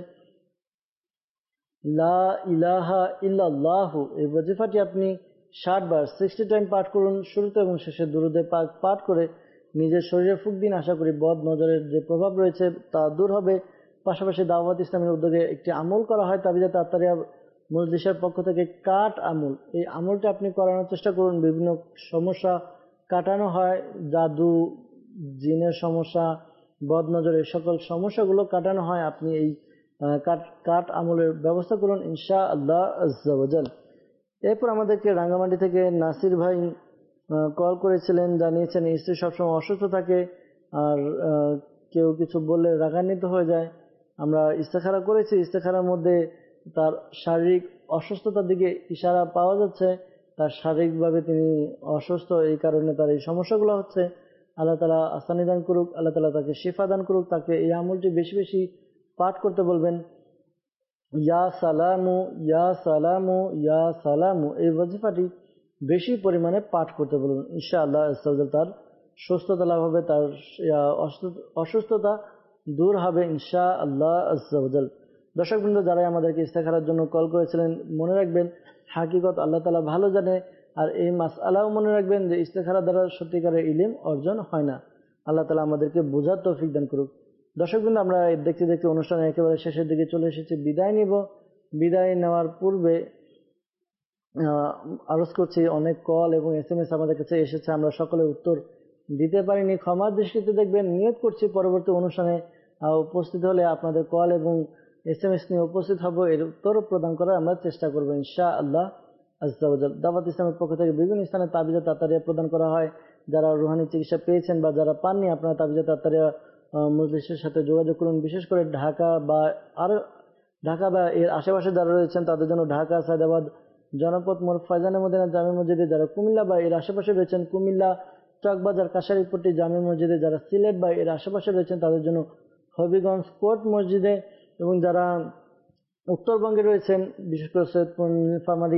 লা ইলাহা ইল্লাল্লাহু। এই ওয়াজিফাটি আপনি ষাট বার, সিক্সটি টাইম পাঠ করুন। শুরুতে এবং শেষে দুরূদে পাক পাঠ করে নিজের শরীরে ফুঁক দিন। আশা করি বদ নজরের যে প্রভাব রয়েছে তা দূর হবে। পাশাপাশি দাওয়াত ইসলামের উদ্যোগে একটি আমল করা হয় তাবিজাত আত্তারিয়া মজলিসের পক্ষ থেকে, কাট আমল। এই আমলটি আপনি করানোর চেষ্টা করুন। বিভিন্ন সমস্যা কাটানো হয়, জাদু, জিনের সমস্যা, বদ নজর, এই সকল সমস্যাগুলো কাটানো হয়। আপনি এই কাট কাট আমলের ব্যবস্থা করুন ইনশাআল্লাহ আযজা ওয়াজাল। এরপর আমাদেরকে রাঙ্গামাটি থেকে নাসির ভাই কল করেছিলেন, জানিয়েছেন স্ত্রী সবসময় অসুস্থ থাকে আর কেউ কিছু বললে রাগান্বিত হয়ে যায়। আমরা ইস্তেখারা করেছি। ইস্তেখারার মধ্যে তার শারীরিক অসুস্থতার দিকে ইশারা পাওয়া যাচ্ছে, তার শারীরিকভাবে তিনি অসুস্থ, এই কারণে তার এই সমস্যাগুলো হচ্ছে। আল্লাহ তাআলা আসানি দান করুক, আল্লাহ তাআলা তাকে শিফা দান করুক। তাকে এই আমলটি বেশি বেশি পাঠ করতে বলবেন। ইয়া সালামু ইয়া সালামু ইয়া সালামু এই ওয়াজিফাটি বেশি পরিমাণে পাঠ করতে বলবেন। ইনশাআল্লাহ আল্লাহ তার সুস্থতা লাভ হবে, তার অসুস্থতা দূর হবে ইনশাআল্লাহ আল্লাহ। দর্শকবৃন্দ, যারা আমাদেরকে ইস্তেখারার জন্য কল করেছিলেন, মনে রাখবেন হাকিকত আল্লাহ তাআলা ভালো জানে। আর এই মাসআলাও মনে রাখবেন যে ইস্তেখারা দ্বারা সত্যিকারের ইলম অর্জন হয় না। আল্লাহ তাআলা আমাদেরকে বোঝার তৌফিক দান করুক। দর্শকবৃন্দ, আমরা দেখতে দেখতে অনুষ্ঠানের একেবারে শেষের দিকে চলে এসেছি। বিদায় নিব। বিদায় নেওয়ার পূর্বে আরজ করছি, অনেক কল এবং এস এম এস আমাদের কাছে এসেছে, আমরা সকলে উত্তর দিতে পারিনি, ক্ষমার দৃষ্টিতে দেখবেন। নিয়ত করছি পরবর্তী অনুষ্ঠানে উপস্থিত হলে আপনাদের কল এবং এস এম এস নিয়ে উপস্থিত হব, এর উত্তর প্রদান করার আমরা চেষ্টা করবো ইনশাআল্লাহ আজ্জা ওয়া জাল। দাওয়াত ইসলামের পক্ষ থেকে বিভিন্ন স্থানে তাবিজা তাতারিয়া প্রদান করা হয়। যারা রুহানি চিকিৎসা পেয়েছেন বা যারা পাননি, আপনারা তাবিজা তাতারিয়া মজলিসের সাথে যোগাযোগ করুন। বিশেষ করে ঢাকা বা আরো ঢাকা বা এর আশেপাশে যারা রয়েছেন তাদের জন্য ঢাকা, সায়দাবাদ, জনপদ মোড়, ফয়জানে মদিনা জামে মসজিদে, যারা কুমিল্লা বা এর আশেপাশে রয়েছেন, কুমিল্লা, চকবাজার, কাশারিপট্টি জামে মসজিদে, যারা সিলেট বা এর আশেপাশে রয়েছেন তাদের জন্য হবিগঞ্জ কোর্ট মসজিদে, এবং যারা উত্তরবঙ্গে রয়েছেন বিশেষ করে সৈয়দপুর, নীলফামারী,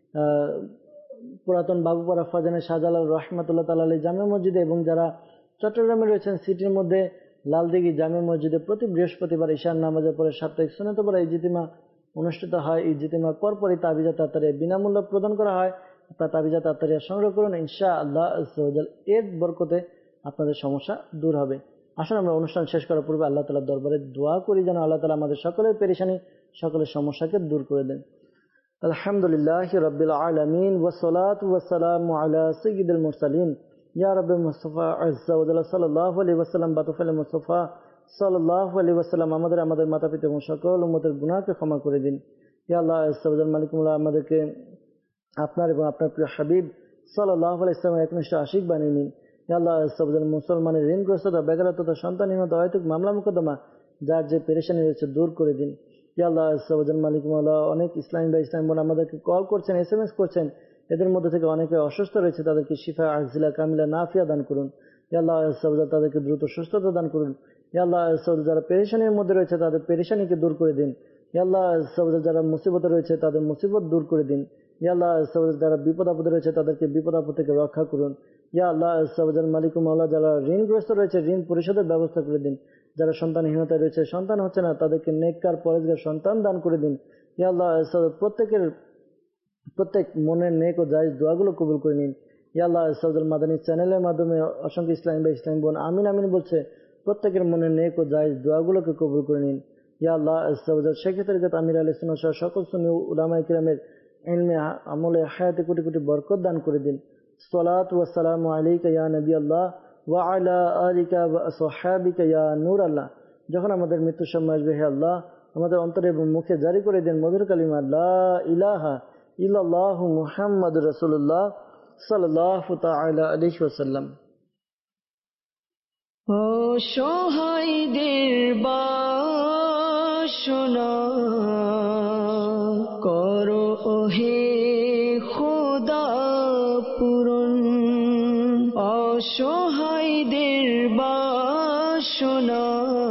পুরাতন বাবুপাড়া, ফয়জানে শাহজালাল রহমাতুল্লাহ তাআলা আলাইহি জামে মসজিদে, এবং যারা চট্টগ্রামে রয়েছেন সিটির মধ্যে লালদিঘি জামে মসজিদে প্রতি বৃহস্পতিবার ঈশার নামাজের পরে সাপ্তাহিক সুন্নাত পড়া ইজতিমা অনুষ্ঠিত হয়। ইজতিমার পরপরই তাবিজা তাতারিয়া বিনামূল্যে প্রদান করা হয়। আপনারা তাবিজা তাতারিয়া সংগ্রহ করুন, ইনশাআল্লাহ আজ্জা ওয়া জাল। এর বরকতে আপনাদের সমস্যা দূর হবে। আসুন আমরা অনুষ্ঠান শেষ করার পূর্বে আল্লাহ তাআলার দরবারে দোয়া করি যেন আল্লাহ তাআলা আমাদের সকলের পেরেশানি, সকলের সমস্যাকে দূর করে দেন। আলহামদুলিল্লাহি রাব্বিল আলামিন ওয়া সলাতু ওয়া সালামু আলা সাইয়্যিদিল মুরসালিন ইয়া রাব্বি মুস্তাফা আজ্জা ওয়া জাল সাল্লাল্লাহু আলাইহি ওয়াসাল্লাম বাতুফাল মুস্তাফা সাল্লাল্লাহু আলাইহি ওয়াসাল্লাম আমাদের আমাদের মাতা-পিতা এবং সকল উম্মতের গুনাহকে ক্ষমা করে দিন। ইয়া আল্লাহ আজ্জা ওয়া জাল, মালিকুল্লাহ, আমাদেরকে আপনার এবং আপনার প্রিয় হাবিব সাল্লাল্লাহু আলাইহি ওয়াসাল্লামের একনিষ্ঠ আশিক বানিয়ে নিন। ইয়া আল্লাহ আজ্জা ওয়া জাল, মুসলমানের ঋণগ্রস্ততা, বেকারত্বতা, সন্তানহীনতা, অহেতুক মামলা মোকদ্দমা, যার যে পেরেশানি রয়েছে দূর করে দিন। ইয়া আল্লাহ আজ্জা ওয়া জাল, মালিকুল্লাহ, অনেক ইসলামী বা ইসলাম বোন আমাদেরকে কল করছেন, এস এম এস করছেন, এদের মধ্যে থেকে অনেকে অসুস্থ রয়েছে, তাদেরকে শিফা আজিলা কামিলা নাফিয়া দান করুন। ইয়া আল্লাহ আজ্জা ওয়া জাল, তাদেরকে দ্রুত সুস্থতা দান করুন। ইয়া আল্লাহ আজ্জা ওয়া জাল, যারা পেরেশানির মধ্যে রয়েছে তাদের পেরেশানিকে দূর করে দিন। ইয়া আল্লাহ আজ্জা ওয়া জাল, যারা মুসিবতে রয়েছে তাদের মুসিবত দূর করে দিন। ইয়া আল্লাহ আজ্জা ওয়া জাল, যারা বিপদ আপদে রয়েছে তাদেরকে বিপদ আপদ থেকে রক্ষা করুন। ইয়া আল্লাহ আজ্জা ওয়া জাল, মালিক মাওলা, যারা ঋণগ্রস্ত রয়েছে ঋণ পরিশোধের ব্যবস্থা করে দিন। যারা সন্তানহীনতায় রয়েছে, সন্তান হচ্ছে না, তাদেরকে নেককার পরেজগার সন্তান দান করে দিন। ইয়া আল্লাহ আজ্জা ওয়া জাল, প্রত্যেকের প্রত্যেক মনের নেক ও জায়েজ দোয়াগুলো কবুল করে নিন। ইয়া আল্লাহ আজ্জা ওয়া জাল, মাদানী চ্যানেলের মাধ্যমে অসংখ্য ইসলামী বা ইসলামী বোন আমিন আমিন বলছে, প্রত্যেকের মনের নেক ও জায়েজ দোয়াগুলোকে কবুল করে নিন। ইয়া আল্লাহ আজ্জা ওয়া জাল, শেখ তরিকত আমির আলাইহিস সালাম সহ সকল সুন্নি উলামায়ে কিরামের ইলমে আমলে হায়াতে কোটি কোটি বরকত দান করে দিন। সালাতু ওয়া সালামু আলাইকা ইয়া নবী আল্লাহ ওয়া আলা আলিকা ওয়া আসহাবিকা ইয়া নূর আল্লাহ। যখন আমাদের মৃত্যুর সময় আসবে, হে আল্লাহ, আমাদের অন্তরে এবং মুখে জারি করে দেন মধুর কালিমা লা ইলাহা ইল্লাল্লাহু মুহাম্মাদুর রাসূলুল্লাহ সাল্লাল্লাহু তাআলা আলাইহি ওয়াসাল্লাম। অসহায়দের বাসনা করো হে খোদা পূরণ, অসহায়দের বাসনা